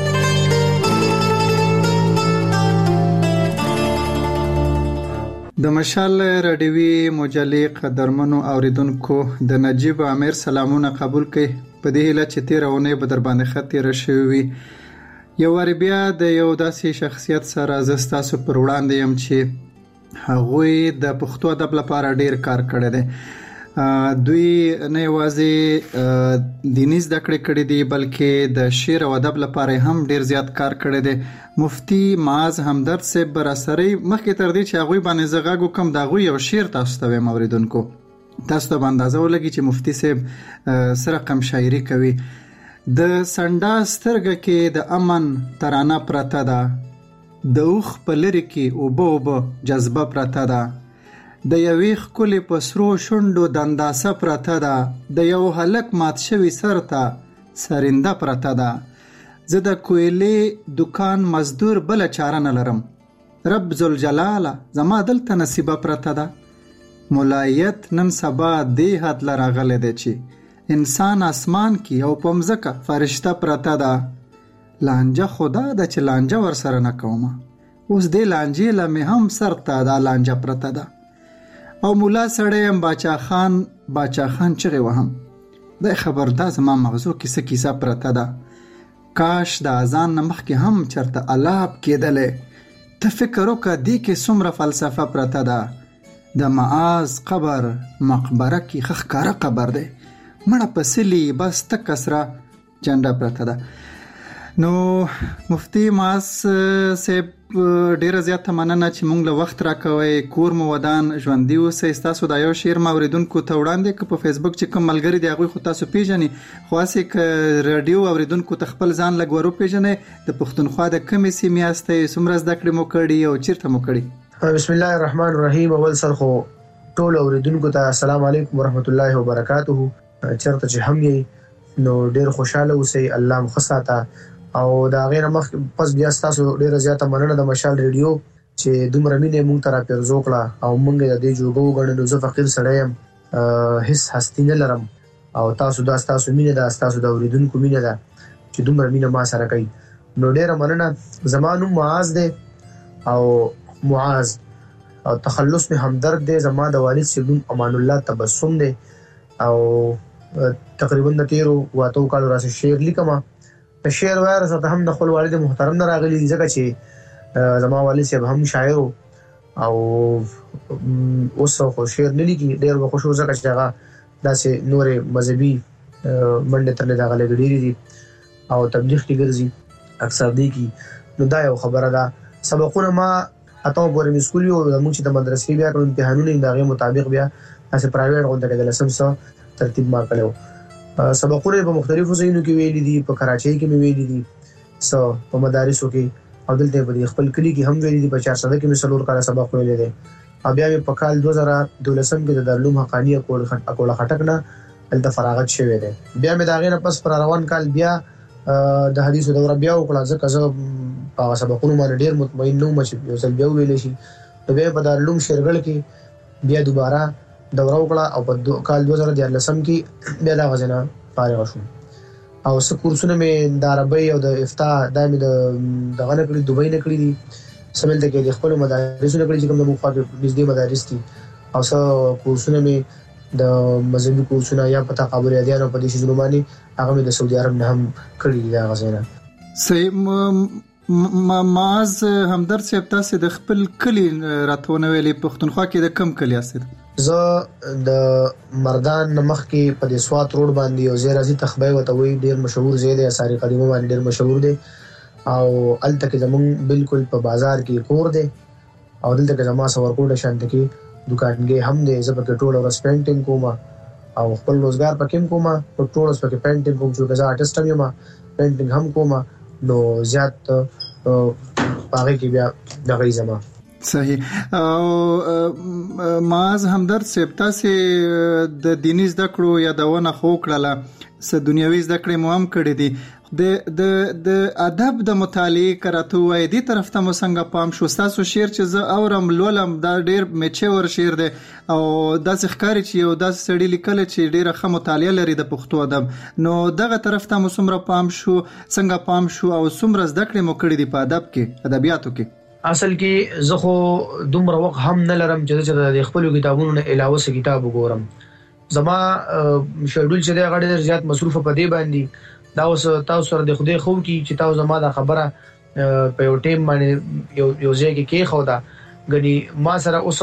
د مشال رادیوي مجلې قدرمنو اوریدونکو د نجیب عامر سلامونه قبول کړئ. په دې هیله چې تیرونه به در باندې خطر شوي. یو ور بیا د یو داسې شخصیت سره زستاسو پر وړاندې يم چې هغه د پښتو ادب لپاره ډیر کار کړی دی. دوی نه یوازې دیني زده کړې کړې دي بلکې د شعر او ادب لپاره هم ډیر زیات کار کړی دی. مفتی معاذ همدرد صاحب براسري مخکې تر دې چې هغه باندې زغاګو کم دغه یو شعر تاسو ته موریدونکو تاسو ته اندازه ولګي چې مفتی صاحب سره کم شاعري کوي. د سنډا سترګه کې د امن ترانه پرته ده، د اوخ په لری کې اوبه اوبه جذبه پرته ده، د یوې خولې په سرو شونډو دنداسه پرته ده، د یو هلک مات شوی سر ته سرنده پرته ده. زه د کویلې دکان مزدور بل چاره نه لرم، رب ذوالجلاله زما دلته نصیبه پرته ده. مولایت نن سبا دې حد لراغله دی چې انسان اسمان کې او پمزکه فرشته پرته ده. لانجه خدا د چې لانجه ور سره نه کومه، اوس دې لانجې لمه هم سر ته دا لانجه پرته ده. او مولا سړی باچا خان باچا خان چغه وهم د خبردا زما مغزو کې څه کیسه پرته ده. کاش د اذان نمخ کې هم چرته الاب کېدلې. ته فکر وکړه دې کې څومره فلسفه پرته ده. د معاذ قبر مقبره کې خخکاره قبر دی، مړه پسلی بس تک کسره جنډه پرته ده. نو مفتي ماس سیب ډیره زیاته مننه چې مونږ له وخت راکوي کور مو ودان ژوندۍ اوسئ. تاسو دا یو شعر ما اوریدونکو ته وړاندې ک په فیسبوک چې کوم ملګری دی هغه خو تاسو پیژنئ، خو اسې ک رادیو اوریدونکو ته خپل ځان لګ ورو پیژنئ. د پښتونخوا د کمې سیمې استئ، څومره زده کړې مو کړې او چیرته مو کړې؟ بسم الله الرحمن الرحیم. اول سر خو ټول اوریدونکو ته السلام علیکم ورحمت الله وبرکاته. چیرته چې هم یې نو ډیر خوشاله اوسئ، الله مو خصاته. او دا غیر مخ پس بیا تاسو ډیره زیاته مننه د مشال ریډیو چې دومره مینه مونږ ته را پیرزو کړه او مونږ د دې جوګو غنډو زه فقیر سړی یم، هیڅ هستی نه لرم او تاسو دا تاسو مینه ده، تاسو د اوریدونکو مینه ده چې دومره مینه ما سره کوي. نو ډیره مننه. زمانو معاذ دی او معاذ او تخلص می همدرد دی. زما د والد سیدون امان الله تبسم دی او تقریبا د تیرو واتو کالو راس شعر لیکم. د شعر وایره سره هم د خپل والد محترم نه راغلی دي ځکه چې زما والد صاحب هم شاعر او اوس خو شعر نه لیکي. ډېر به خوشو ځکه چې هغه داسې نورې مذهبي منډې ترلې د هغه لږ ډېرې دي او تبلیغ کې ګرځي اکثر دی کی. نو دا یو خبره ده. سبقونه ما اتو پورې مې سکول یو زموږ چې د مدرسې بیا کوم امتحانونه د هغې مطابق بیا داسې پرایویټ غونډه کې د لسم څه ترتیب ما کړی. سبقونه په مختلفو ځایونو کې ویلي دي، په کراچۍ کې مې ویلي دي، څه په مدارسو کې او دلته په خپل کلي کې هم ویلي دي. په چارسده کې مې څلور کاله سبق ویلی دی او بیا مې په کال دوه زره دولسم کې د دارالعلوم حقاني اکوړه خټک نه هلته فراغت شوی دی. بیا مې د هغې نه پس پر روان کال بیا د حدیثو دوره بیا وکړه ځکه زه په هغه سبقونو باندې ډېر مطمئن نه وم چې یو ځل بیا وویلی شي. نو بیا په دارالعلوم شیرګل کې بیا دوباره دوره وکړه او په کال دوه زره دیارلسم کې بیا د هغه ځای نه فارغ شوم. او څه کورسونه مې د عربۍ او د افتا دا مې د دغه نه کړي، دوبۍ نه کړي دي، څه مې دلته کې د خپلو مدارسو نه کړي چې کوم د موږ خوا کې نږدې مدارس دي. او څه کورسونه مې د مذهبي کورسونه یا په تقابل ادیانو په دې شیزونو باندې هغه مې د سعودي عرب نه هم کړي دي د هغه ځای نه. صحیح. معاذ همدرد صاحب تاسو د خپل کلي راته ونه ویلې پښتونخوا کې د کم کلي یاست؟ زه د مردان مخ کې په د سوات روډ باندې او زیرازي تخبای وته وی ډیر مشهور ځای دی، اثار قدیمه باندې ډیر مشهور دی او الته کې زمون بالکل په بازار کې کور دی او دلته کې زما سور کوټه شانت کې دکانګي هم دی. زه په ټوله ورځ پینټینګ کوم او خپل روزګار پکې کوم، په ټوله ورځ پکې پینټینګ کوم چې زه آرټیسټ یم، پینټینګ هم کوم. نو زیات پاره کې بیا دغه زما صحیح. او معاذ همدرد صاحب تاسو د دیني زده کړو یادونه خو کړله، څه دنیوي زده کړې مو هم کړې دي. د د د ادب د مطالعه کراته وای دي طرف ته مو څنګه پام شو؟ تاسو شعر چې زه اورم لولم دا ډیر میچور شعر دی او داسې ښکاري چې یو داسې سړی لیکل چې ډیره ښه مطالعه لري د پښتو ادب. نو دغه طرف ته مو څومره پام شو، څنګه پام شو او څومره زده کړې مو کړې دي په ادب کې، ادبیاتو کې؟ اصل کې زه خو دومره وخت هم نه لرم چې د خپل کتابونو نه علاوه څه کتاب وګورم. زما شیډول چې دی هغه ډېر زیات مصروفه په دې باندې. دا اوس تاسو سره د خدای خو کې چې تاسو زما دا خبره په یو ټیم باندې یو یو ځای کې کې خو دا غني ما سره اوس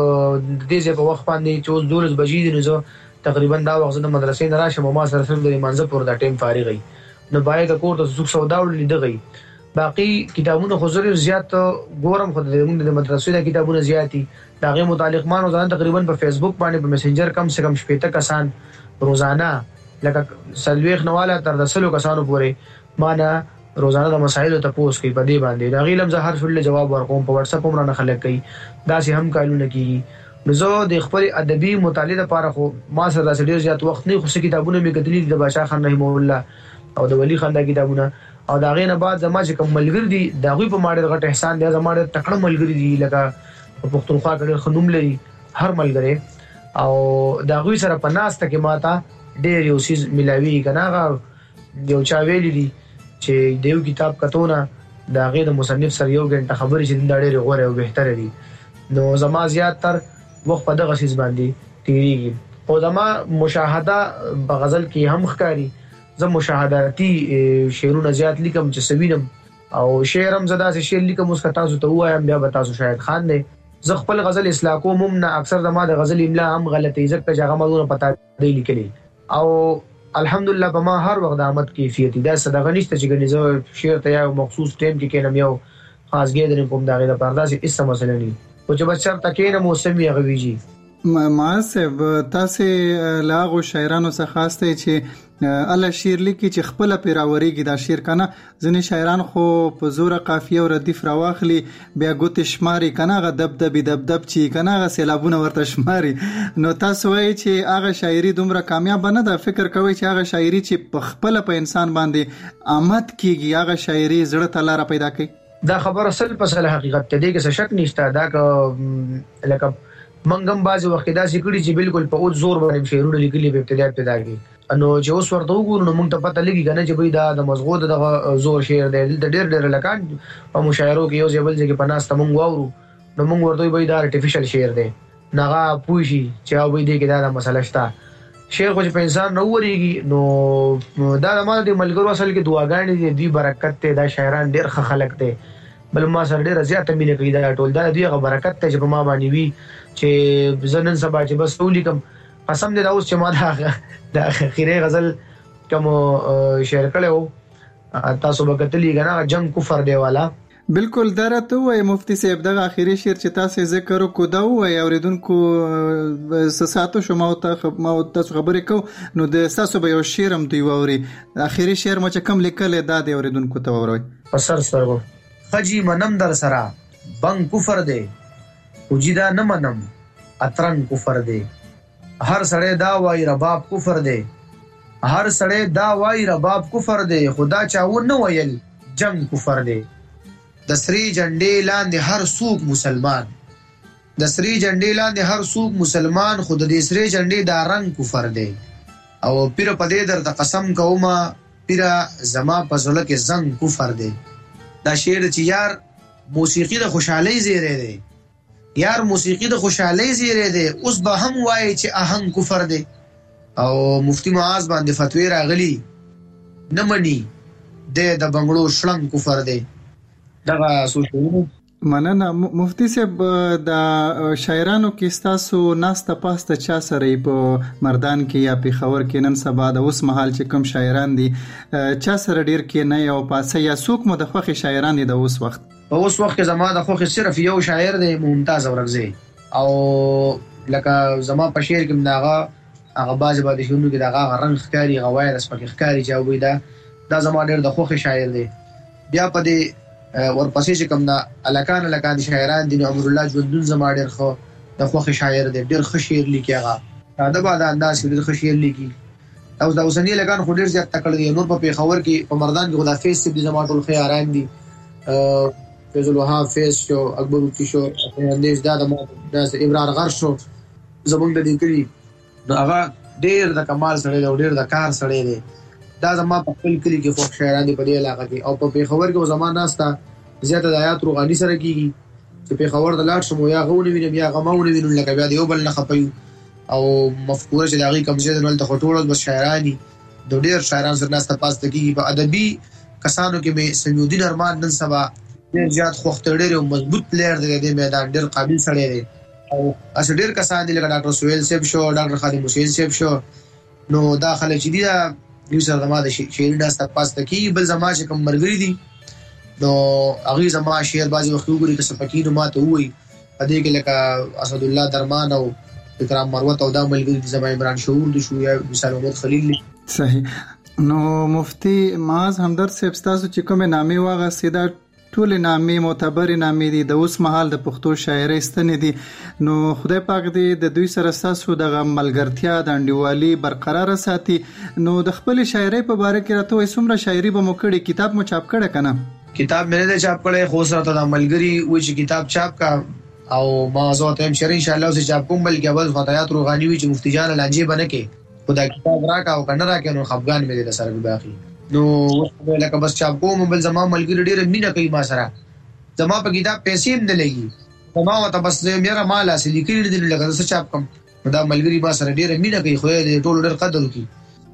د دې ځای په وخت باندې چې اوس دولس بجې دي نو زه تقریبا دا وخت د مدرسې نه راشم او ما سره سم د منځ پر دا ټیم فارغ ای نو باید کور ته څوک سودا ولیدغی. باقي کتابونه خو زره زیات ګورم، خو د مدرسې د کتابونه زیاتی دا غي متعلق ما روزانه تقریبا په فیسبوک باندې په میسنجر کم سے کم شپږ کسان روزانه لکه سلويخ نواله تر د سلو کسانو پورې ما نه روزانه د مسایلو ته پوس کوي په دې باندې. دا غي لمزه هر فل جواب ورکوم، په واتس اپ هم نه خلک کوي، دا سي هم کالونه کیږي. نو زه د خپل ادبي مطالعه لپاره خو ما سره د ډیر زیات وخت نه، خو څه کتابونه مې کتلې د بادشاہ خان رحم الله او د ولی خان د کتابونه او دا غي نه بعد زما چې کوم ملګری دي دا غوي په ماډل غټ احسان دی، زما ډېر تکړه ملګری دي لکه په پښتونخوا کې ډېر خنوم لري هر ملګری او دا غوي سره په ناس ته کې ماته ډېر یو سیز ملاوي کنه. هغه یو چا ویلي دي چې دیو کتاب کتونه دا غي د مصنف سره یو غنټه خبرې چې دا ډېر غوړه او بهتره دي. نو زما زیات تر وخت په دغه سیز باندې تیریږي او زما مشاهده په غزل کې هم ښکاری. زه مشاهداتي شعرونه زیات لیکم چې سوینم او شعر هم زدا سي شعر لیکم اوس تاسو ته وایم بیا به تاسو شاید خان نه زه خپل غزل اصلاح کوم نه اکثر زما د غزل املا هم غلطي ځکه چې هغه مونږ پتا دی لیکلي او الحمدلله په ما هر وخت د آمد کیفیت دا صدقه نشته چې ګنې زه شعر ته یو مخصوص ټیم کې کینم یو خاص ګیدرین کوم دا غي د پردا سي اس مسله نه او چې بچر تکینه موسم یې غويږي ما سب تاسو لاغو شاعرانو څخه خاصه چې الله شعر لیکي چې خپل پیراوريږي دا شعر کنه ځنې شاعران خو په زوره قافیه او ردیف راواخلي بیا ګوت شماري کنه غ دب دب دب دب چی کنه غ سیلابونه ورته شماري نو تاسو وایي چې هغه شاعري دومره کامیاب نه ده فکر کوي چې هغه شاعري چې په خپل په انسان باندې آمد کیږي هغه شاعري زړه ته لار پیدا کوي دا خبره اصل په اصل حقیقت ته دی کې شک نشته دا ک لکه منګم بازي وخت دا سکړي چې بالکل په اوت زور باندې شعرونه لیکلي په ابتدایي پیدا کی انو چې اوس ورته وګورو نو موږ ته پته لګي کنه چې بای دا د مزغو د زور شعر دی د ډېر ډېر لکان په مشاعرو کې یو ځبل چې په ناس ته موږ وورو نو موږ ورته بای دا ارتفیشل شعر دی نغه پوښي چې او بای دی کې دا مسله شته شعر خو په انسان نو وريږي نو دا د مال د ملګرو اصل کې دعاګانې دي دوی برکت ته دا شاعران ډېر ښه خلک دي بل ما سره ډېر زیاته مینه کوي دا ټول دا دوی غو برکت ته چې په ما باندې وی چې زنن سبا چې بس ولیکم قسم دې دا اوس چې ما دا د اخیری غزل کوم شعر کړو تاسو به کتلی غنا جنگ کفر دی والا بالکل درته وای مفتی صاحب دغه اخیری شعر چې تاسو ذکر وکړو دا وای اوریدونکو سساتو شما او تاسو خبرې کو نو د تاسو به یو شعرم دی ووري اخیری شعر ما چې کم لیکل دا د اوریدونکو ته وروي پسر سره خجی منم در سرا بنگ کفر دی وجیدا نه منم اترنګ کفر دی هر سړی دا وای رباب کفر دی هر سړی دا وای رباب کفر دی خدا چاو نه ویل جنگ کفر دی د سری جنډې لاندې هر څوک مسلمان د سری جنډې لاندې هر څوک مسلمان خود د سری جنډې دا رنگ کفر دی او پیر په دې درته قسم کومه پیر زما په زړه کې زنګ کفر دی دا شعر چې یار موسیقي د خوشحالي زیری دی یار موسیقي د خوشحالي زیری دی اوس به هم وایي چې آهنګ کفر دی او مفتی معاذ باندې فتوی راغلی نه مني د د بنگړو شلنګ کفر دی دغه سوچونه مننه مفتی صاحب د شاعرانو کې تاسو ناسته پاسته چا سره په مردان کې یا په خور کې نن سبا د اوس مهال چې کم شاعران دي چا سره ډیر کې نه یو پاسه یا څوک مو د خوخي شاعران دي د اوس وخت په اوس وخت کې زما د خوخي صرف یو شاعر دی ممتاز اورغزي او لکه زما په شعر کې داغه هغه باز باندې شنو کې داغه رنگ ښکاری غوای رس پکې ښکاری چې وې دا دا زما ډیر د خوخي شاعر دی بیا په دې ورپسې چې کوم دا الکان الکان شاعران دي امر الله ژوندون زما ډېر خو د خوخي شاعر دی ډېر ښه شعر لیکي هغه دا بعد انداز ډېر ښه شعر لیکي او دا اوسنی لکان خو ډېر زیات تکړه دي نور په پیښور کې په مردان کې خدافیز دي زما ټول خیاران دي فیض الوهاب فیض شو اکبر وتی شو اندیش دا د داس ابرار غر شو زمونږ د دې کړي نو هغه ډېر د کمال سره دی ډېر د کار سره دی دا زما په خپل کلی کې فوق شاعران دي په دې علاقه کې او په پیښور کې زما ناستا زیاته د آیات روغانی سره کیږي چې پیښور د لاټ شمو یا غوونه وینم یا غمونه وینم لکه بیا دیو بل نه خپيو او مفکوره چې دغه کم زیات نل ته خټوړل بس شاعرانی د ډېر شاعران سره ناستا پاس کیږي په ادبي کسانو کې به سمیودین ارمان نن سبا ډېر زیات خوختړې او مضبوط پلیئر دی د میدان ډېر قابل سړی دی او اس ډېر کسان دي لکه ډاکټر سویل صاحب شو ډاکټر خالد حسین صاحب شو نو دا خلک چې دي یو سره ما د شعر ناستا پاس کی بل زما چې کوم مرګري دي نو هغه زما شعر بازي وخت وګوري که سپکینو ماته وای ا دې کې لکه اسد الله درمان او اکرام مروت او دا ملګری زما عمران شعور د شو یا مثال محمد خلیل صحیح نو مفتی معاذ همدرد صاحب تاسو چې کومه نامې واغه سیدا ټول نامې معتبر نامې دي د اوس مهال د پښتو شاعري ستنې دي نو خدای پاک دې د دوی سره تاسو د ملګرتیا د انډیوالي برقرار ساتي نو د خپل شاعري په اړه کې راته وې څومره شاعري به مو کړي کتاب مو چاپ کړه کنه کتاب مې نه چاپ کړی خو سره ته د ملګری و چې کتاب چاپ کا او ما زه ته هم شر ان شاء الله چې چاپ کوم بلکې اول خدایات روغانی وي چې مفتی جان لانجه بنه کې خدای کتاب راکا او کنه راکې نو خفغان مې د سره باقي نو لکه بس چاپ کوم بل زما ملګری ډېر مینه کوي ما سره زما په کتاب پیسې هم نه لګي زما ته بس میرا مال اصلي کړي دي لکه څه چاپ کوم دا ملګری ما سره ډېر مینه کوي خو دې ټول ډېر قدر کوي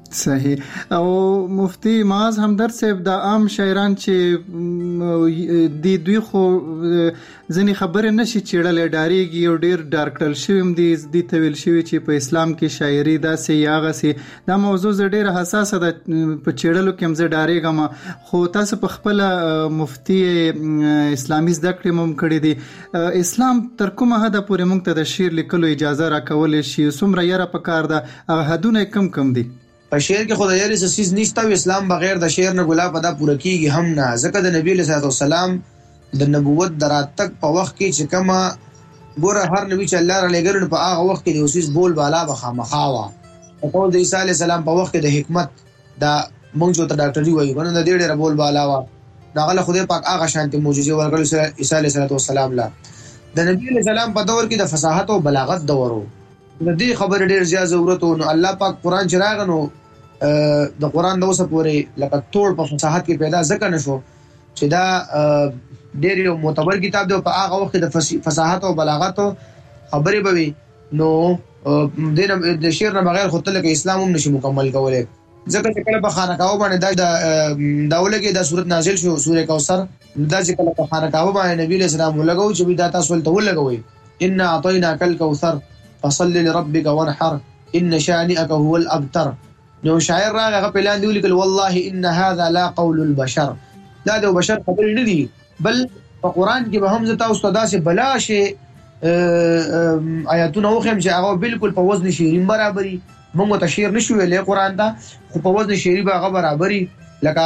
صحیح. او مفتی معاذ همدرد صاحب د عام شاعران چې دی دوی خو ځنې خبره نشي چیړل ډاریږي او ډیر ډارکټل شوم دي د تویل شوی چې په اسلام کې شاعري داسې یاغه سي دا موضوع ډیره حساسه ده په چیړلو کې هم زه ډاریږم خو تاسو په خپل مفتی اسلامي زده کړې مم کړې دي اسلام تر کومه حد پورې موږ ته د شعر لیکلو اجازه راکول شي څومره یاره پکار ده حدونه کم کم دي په شعر کې خدای یې سیس نشته او اسلام بغیر د شعر نه ګلا پدا پوره کیږي هم نه ځکه د نبی صلی الله علیه وسلم د نبوت دراتک په وخت کې چې کما ګوره هر نبی چې الله را لګرن په هغه وخت کې د اوسیس بول بالا بخامخاوا او د عیسی علی السلام په وخت کې د حکمت دا مونږ ته ډاکټري وایي ونه د ډېر بول بالا وا داغله خدای پاک هغه شانتي معجزې ورکړل عیسی علی السلام لا د نبی علی السلام په دور کې د فصاحت او بلاغت دورو د دې خبر ډېر زیات ضرورت نو الله پاک قران چراغنو د قران د اوسه پورې لکه ټول په فصاحت کې پیدا ځکه نشو چې دا ډېر یو معتبر کتاب دی په هغه وخت د فصاحت او بلاغت خبرې به نو د شعر نه بغیر خو تل کې اسلام هم نشي مکمل کولای ځکه چې کله په خانقاو باندې دا داوله کې د صورت نازل شو سورې کوثر دا چې کله په خانقاو باندې نبی له سلام لګو چې دا تاسو ته ولګوي ان اعطيناك الكوثر فصل لربك وانحر ان شانئك هو الابتر نو شاعر راغه په لاندې ولیکل والله ان هذا لا قول البشر دا د بشر خبرې نه دي بل په قران کې به هم زتا استاد سے بلا شي آیاتونه وخم چې هغه بالکل په وزن شعري برابرۍ موږ ته شعر نشو ویلې قران ته خو په وزن شعري به هغه برابرۍ لکه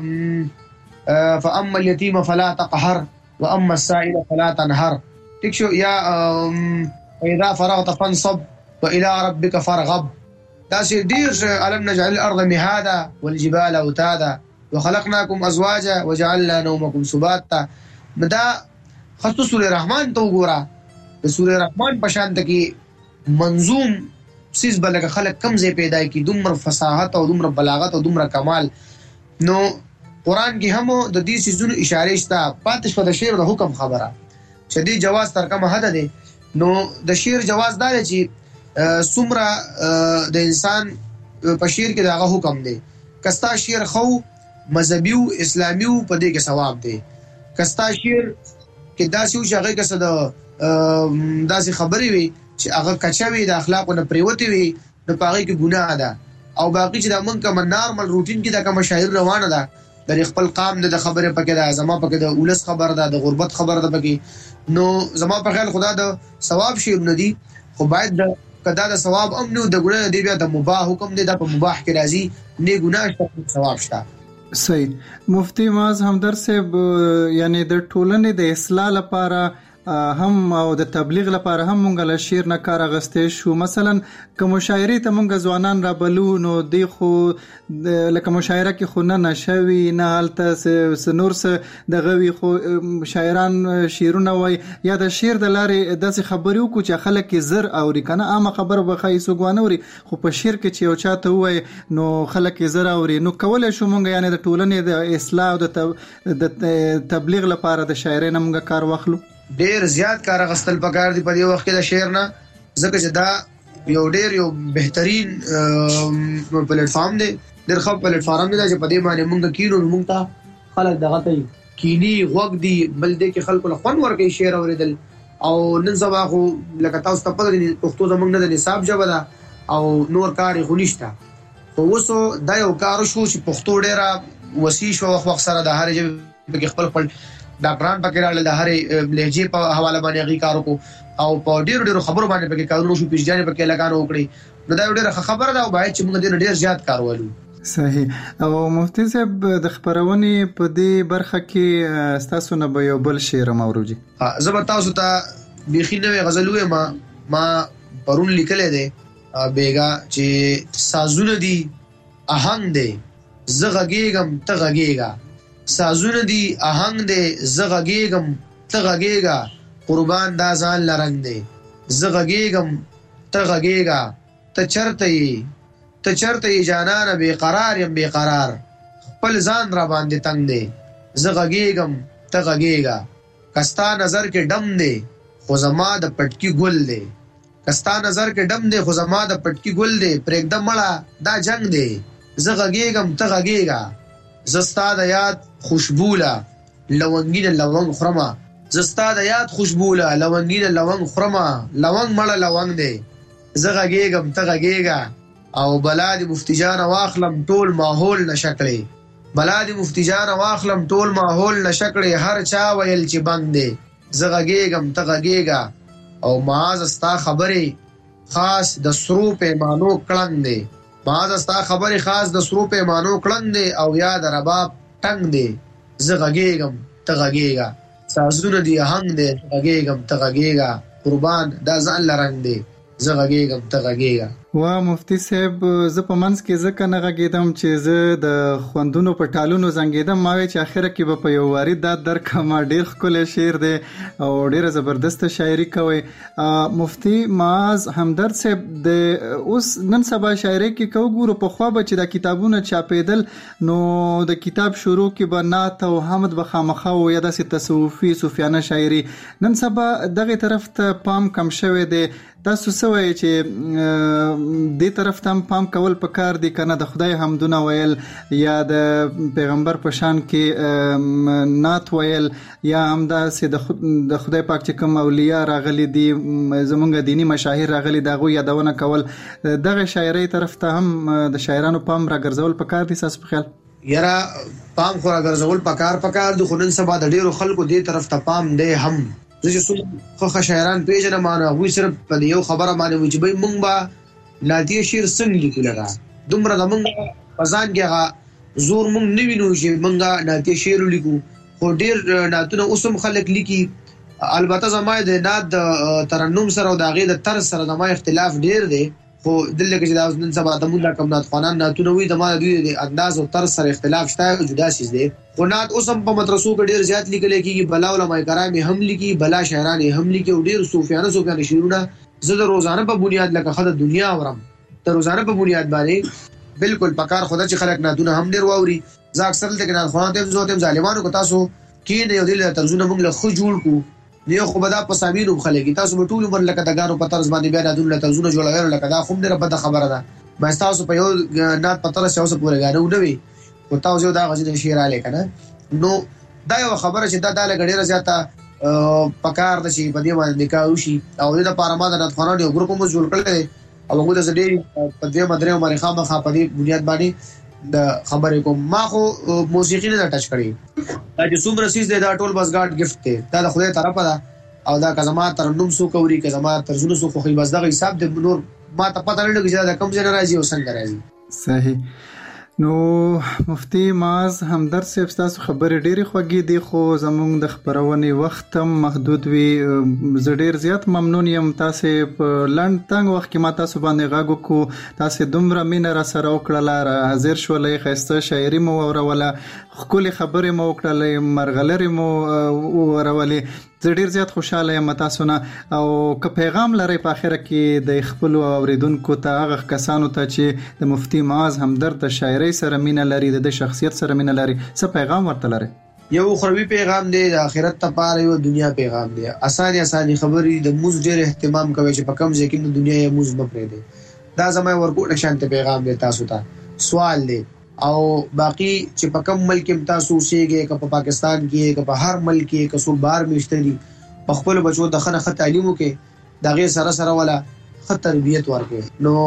فاما اليتيم فلا تقهر واما السائل فلا تنهر تکشو یا اذا فرغت فانصب والى ربك فارغب دا سي دير ألم نجعل الأرض مهادا والجبال أوتادا وخلقناكم أزواجا وجعلنا نومكم سباتا دا خصو سورة رحمان تو گورا سورة رحمان پشانت کی منظوم سیز بلکه خلق کم زی پیدا کی دمر فصاحت او دمر بلاغت او دمر کمال نو قرآن کی هم د دې سيزونو اشاره شته پاتش په شعر د حکم خبره شدي جواز تر کوم حد دی نو د شعر جواز دار چې سمره د انسان په شعر کې دغه حکم دی کستا شعر خو مذهبي او اسلامي او په دې کې ثواب دی کستا شعر کې داسې او شغه کسه د داسې خبرې وي چې هغه کچوي د اخلاقو نه پریوتی وي نو پاره کې ګناه ده او باقي چې د مونږ کوم نارمل روټین کې د کوم شاعر روانه ده د خپل قام د خبره پکې ده زما پکې د اولس خبر ده د غربت خبر ده پکې نو زما په خیال خدا د ثواب شي ندي خو باید د کدا د ثواب امنو د ګناه دی بیا د مباح حکم دی د په مباح کې راځي نه ګناه شته ثواب شته صحیح. مفتی معاذ همدرد صاحب یعنی د ټولنې د اصلاح لپاره هم او د تبلیغ لپاره هم مونږ له شعر نه کار اغستې شو مثلا کوم شاعري ته مونږ ځوانان را بلو نو دی خو لکه مشاعره کې خو نه نشوي نه حالت سنور سه د غوي خو شاعران شعرونه وای یا د شعر د لارې داسې خبرو کو چې خلک زر اوري کنه عامه خبر به خای سوګوانوري خو په شعر کې چې یو چاته وای نو خلک زر اوري نو کولای شو مونږ یعنی د ټولنې د اصلاح او د تبلیغ لپاره د شاعرانو مونږ کار واخلو ډیر زیات کار غستل پکار دی په دې وخت کې د شعر نه ځکه چې دا یو ډیر یو بهترین پلیټ فارم دی ډیر ښه پلیټ فارم دی چې په دې باندې موږ کینو موږ ته خلک دغه ته کینی وګ دی بل دې کې خلکو له خون ورکې شعر اوریدل او نن سبا خو لکه تاسو ته پته دي پښتو زموږ نه د نصاب ژبه ده او نور کار خو نشته خو وسو دا یو کار شو چې پښتو ډیره وسیع شو وخت سره د هر ژبه کې خپل خپل ډاکټران پکې راغلل د هرې لهجې په حواله باندې غي کار وکړو او په ډیرو ډیرو خبرو باندې پکې کارونه شو پیژنې پکې لګانو وکړي نو دا ډیره خبره ده او باید چې موږ ډیر ډیر زیات کار وکړو صحیح. او مفتی صاحب د خبرونې په دې برخه کې تاسو نه به یو بل شعر موروجي زه به تاسو ته بيخي نوې غزل وایم ما ما پرون لیکلې ده بیګا چې سازونه دي آهنګ دي زغږیګم ته غږیګا سازونه دی آهنګ دی زغږیګم ته غږیګا قربان دا ځان لرنګ دی زغږیګم ته غږیګا ته چرته یې ته چرته یې جانان بے قرار یم بے قرار خپل ځان را باندې تنگ دی زغږیګم ته غږیګا کستا نظر کې ډم دی خو زما د پټکی ګل دی کستا نظر کې ډم دی خو زما د پټکی ګل دی پرېږده مړه دا جنگ دی زه غږیږم ته غږیږه، زستا د یاد خوشبوله لونګینه لونګ خورما، زستا د یاد خوشبوله لونګینه لونګ خورما، لونګ مړه لونګ دی، زه غږیږم ته غږیږه، او بلا د مفتی جان واخلم ټول ماحول نشکړې، بلا د مفتی جان واخلم ټول ماحول نشکړې، هر چا ویل چې بند دی، زه غږیږم ته غږیږه، او معاذ استا خبرې خاص د سرو پیمانو کړنګ دی، معاذ استا خبرې خاص د سرو پیمانو کړنګ دی، او یاد رباب ټنګ دی، زه غږیږم ته غږیږه، سازونه دی آهنګ دی، غږیږم ته غږیږه، قربان دا ځان لرنګ دی، زه غږیږم ته غږیږه. وا مفتی صاحب زه په منځ کې ځکه نه غږېدم چې زه د خوندونو په ټالونو زنګېدم، ما وی چې اخره کې به په یو واری دا درکړم. ډېر ښکلی شعر دی او ډېره زبردسته شاعري کوئ. مفتی معاذ همدرد صاحب د اوس نن سبا شاعري کې که وګورو پخوا به چې دا کتابونه چاپېدل نو د کتاب شروع کې به نعت او حمد به خامخا و یا داسې تصوفي صوفیانه شاعري. نن سبا دغې طرف ته پام کم شوی دی. تاسو څه وایئ چې دې طرف ته هم پام کول پکار دي که نه؟ د خدای حمدونه ویل یا د پیغمبر په شان کې نعت ویل یا همداسې د خدای پاک چې کوم اولیاء راغلي دي زمونږ دینی مشاهیر راغلي د هغوی یادونه کول، دغه شاعرۍ طرف ته هم د شاعرانو پام راګرځول پکار دي ستاسو په خیال؟ یاره پام خو راګرځول پکار پکار دي، خو نن سبا د ډېرو خلکو دې طرف ته پام دی هم. زه چې څومره ښه شاعران پېژنم نو هغوی صرف په یو خبره باندې وایي چې بهی مونږ به نعتیه شعر څنګه لیکو، لکه دومره زمونږ په ځان کې هغه زور مونږ نه وینو چې مونږ نعتیه شعر ولیکو، خو ډېر نعتونه اوس هم خلک لیکي. البته زما د نعت د ترنم سره او د هغې د طرز سره زما اختلاف ډېر دی، خو دلته کې چې دا نن سبا زموږ دا کوم نعتخوانان نعتونه وایي زما د دوی د انداز او طرز سره اختلاف شته، جدا څیز دی. خو نعت اوس هم په مدرسو کې ډېر زیات لیکلی کېږي، بلا علماء کرام یې هم لیکي، بلا شاعران یې هم لیکي، او ډېر صوفیانه صوفیانه شعرونه زه د روزانه په بنیاد لکه ښه د دنیا اورم، د روزانه په بنیاد باندې بالکل پکار خو ده چې خلک نعتونه هم ډېر واوري. زه اکثر دلته کې نعتخوانانو ته هم زه ته ظالمانو که تاسو کښېنئ او دې طرزونه موږ له ښه جوړ کړو نو یو خو به دا په سامعینو هم خلک تاسو به ټول عمر لکه د ګانو په طرز باندې بیا نعتونه له طرزونه جوړوئ، لکه دا خو هم ډېره بده خبره ده. باید تاسو په یو نعت په طرز چې اوسه پورې ګانه ونه وي خو تاسو یو دا غږ د شعر رالی که نه، نو دا یو خبره چې دا دا لږه ډېره زیاته پکار ده چې په دې باندې نکاح وشي. او دې دپاره ما د نعتخوانانو یو ګروپ هم اوس جوړ کړی دی او هغوی ته زه ډېرې په دویمه درېیمه باندې خامخا په دې بنیاد باندې د خبرې کوم. ما خو موسیقي نه ده ټچ کړې، دا چې څومره څیز دی دا ټول بس ګاډ ګفټ دی، دا د خدای طرفه ده. او دا که زما ترنم څوک اوري که زما طرزونه څوک خوښوي بس دغه حساب دی، نور ما ته پته نه لګي چې دا د کوم ځای نه راځي او څنګه راځي. صحیح. نو مفتی معاذ همدرد صاحب ستاسو خبرې ډېرې خوږې دي خو زموږ د خپرونې وخت هم محدود وي. زه ډېر زیات ممنون یم تاسې په لنډ تنګ وخت کې ما تاسو باندې غږ وکړو، تاسې دومره مینه را سره وکړله، حاضر شولئ، ښایسته شاعري مو واوروله، ښکلې خبرې مو وکړلې، مرغلرې مو وورولې. زه ډېر زیات خوشحاله یم تاسو نه. او که پیغام لرئ په آخره کې د خپلو اوریدونکو ته، هغه کسانو ته چې د مفتی معاذ همدرد د شاعرۍ سره مینه لري، د شخصیت سره مینه لري، څه پیغام ورته لرئ؟ یو اخروي پیغام دی، د آخرت لپاره یو دنیا پیغام دی. اساني اساني خبرې د موږ ډېر اهتمام کوي چې په کوم ځای کې د دنیا یې موږ نه پرېږدي. دا زما ورکوټه شانته پیغام دی تاسو ته. سوال دی او باقی چې په کوم ملک کې تاسو اوسېږئ، که په پاکستان کې که په هر ملک کې که څوک بهر میشته دي، په خپلو بچو د ښه نه ښه تعلیم وکړي، د هغې سره سره والا ښه تربیت ورکړي. نو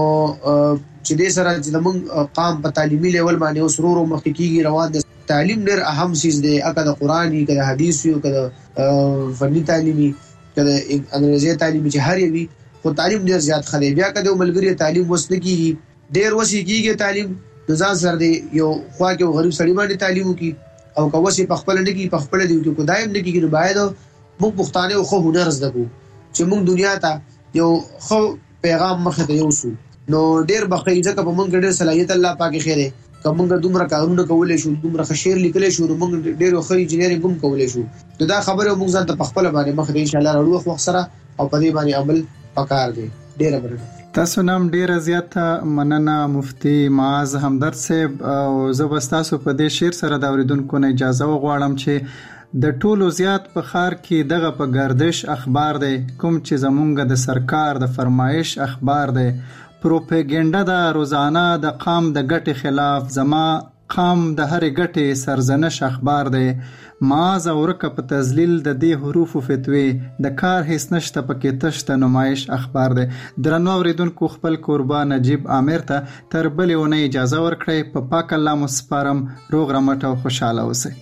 چې دې سره چې زموږ قام په تعلیمي لیول باندې اوس ورو ورو مخکې کېږي، روان دی. تعلیم ډېر اهم څیز دی، که د قرآن وي که د حدیث وي که د فني تعلیم وي که د انګریزي تعلیم چې هر یو وي، خو تعلیم ډېر زیات ښه دی. بیا که د ملګري تعلیم وس نه کېږي، ډېر وس یې کېږي تعلیم د ځان سره دی یو خوا کې یو غریب سړي باندې تعلیم وکړي، او که وس یې په خپله نه کېږي په خپله دې وکړي، که دا هم نه کېږي نو باید موږ پښتانه یو ښه هنر زده کړو چې موږ دنیا ته یو ښه پیغام مخې ته یوسو. نو ډېر به ښه ځکه په موږ کې ډېر صلاحیت الله پاک خیر دی. که موږ دومره کارونه کولی شو، دومره ښه شعر لیکلی شو، نو موږ ډېر ښه انجینرینګ هم کولی شو. نو دا خبرې موږ ځان ته په خپله باندې مخې ته انشاءالله راوړو وخت وخت سره، او په دې باندې عمل پکار دی. ډېره مننه. تاسو نام ډیره زیاته مننه مفتی معاذ همدرد صاحب. او زه به ستاسو په دې شعر سره د اوریدونکو نه اجازه وغواړم چې د ټولو زیات په ښار کې دغه په گردش اخبار دی، کوم چې زمونږ د سرکار د فرمایش اخبار دی. پروپاګاندا د روزانه د قام د ګټې خلاف زما قام د هرې ګټې سرزنش اخبار دی. ما زورک په تذلیل د دې حروف فتوی د کار هیڅ نشته پکې تش د نمایش اخبار دی. درنو اوریدونکو خپل قربان نجیب عامر ته تر بلې اونۍ اجازه ورکړئ. په پاک الله مو سپارم. روغ رمټ او خوشاله اوسئ.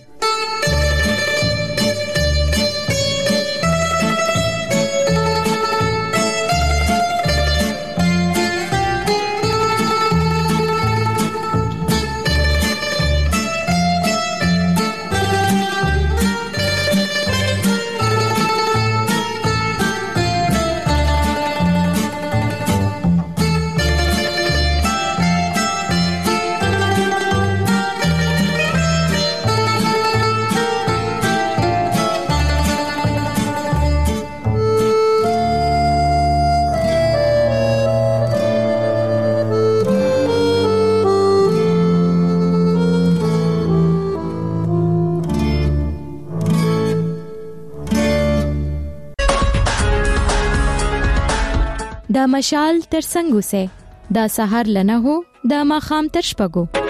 د مشال تر څنګ اوسه د سحر لنه هو د ماخام تر شپږو.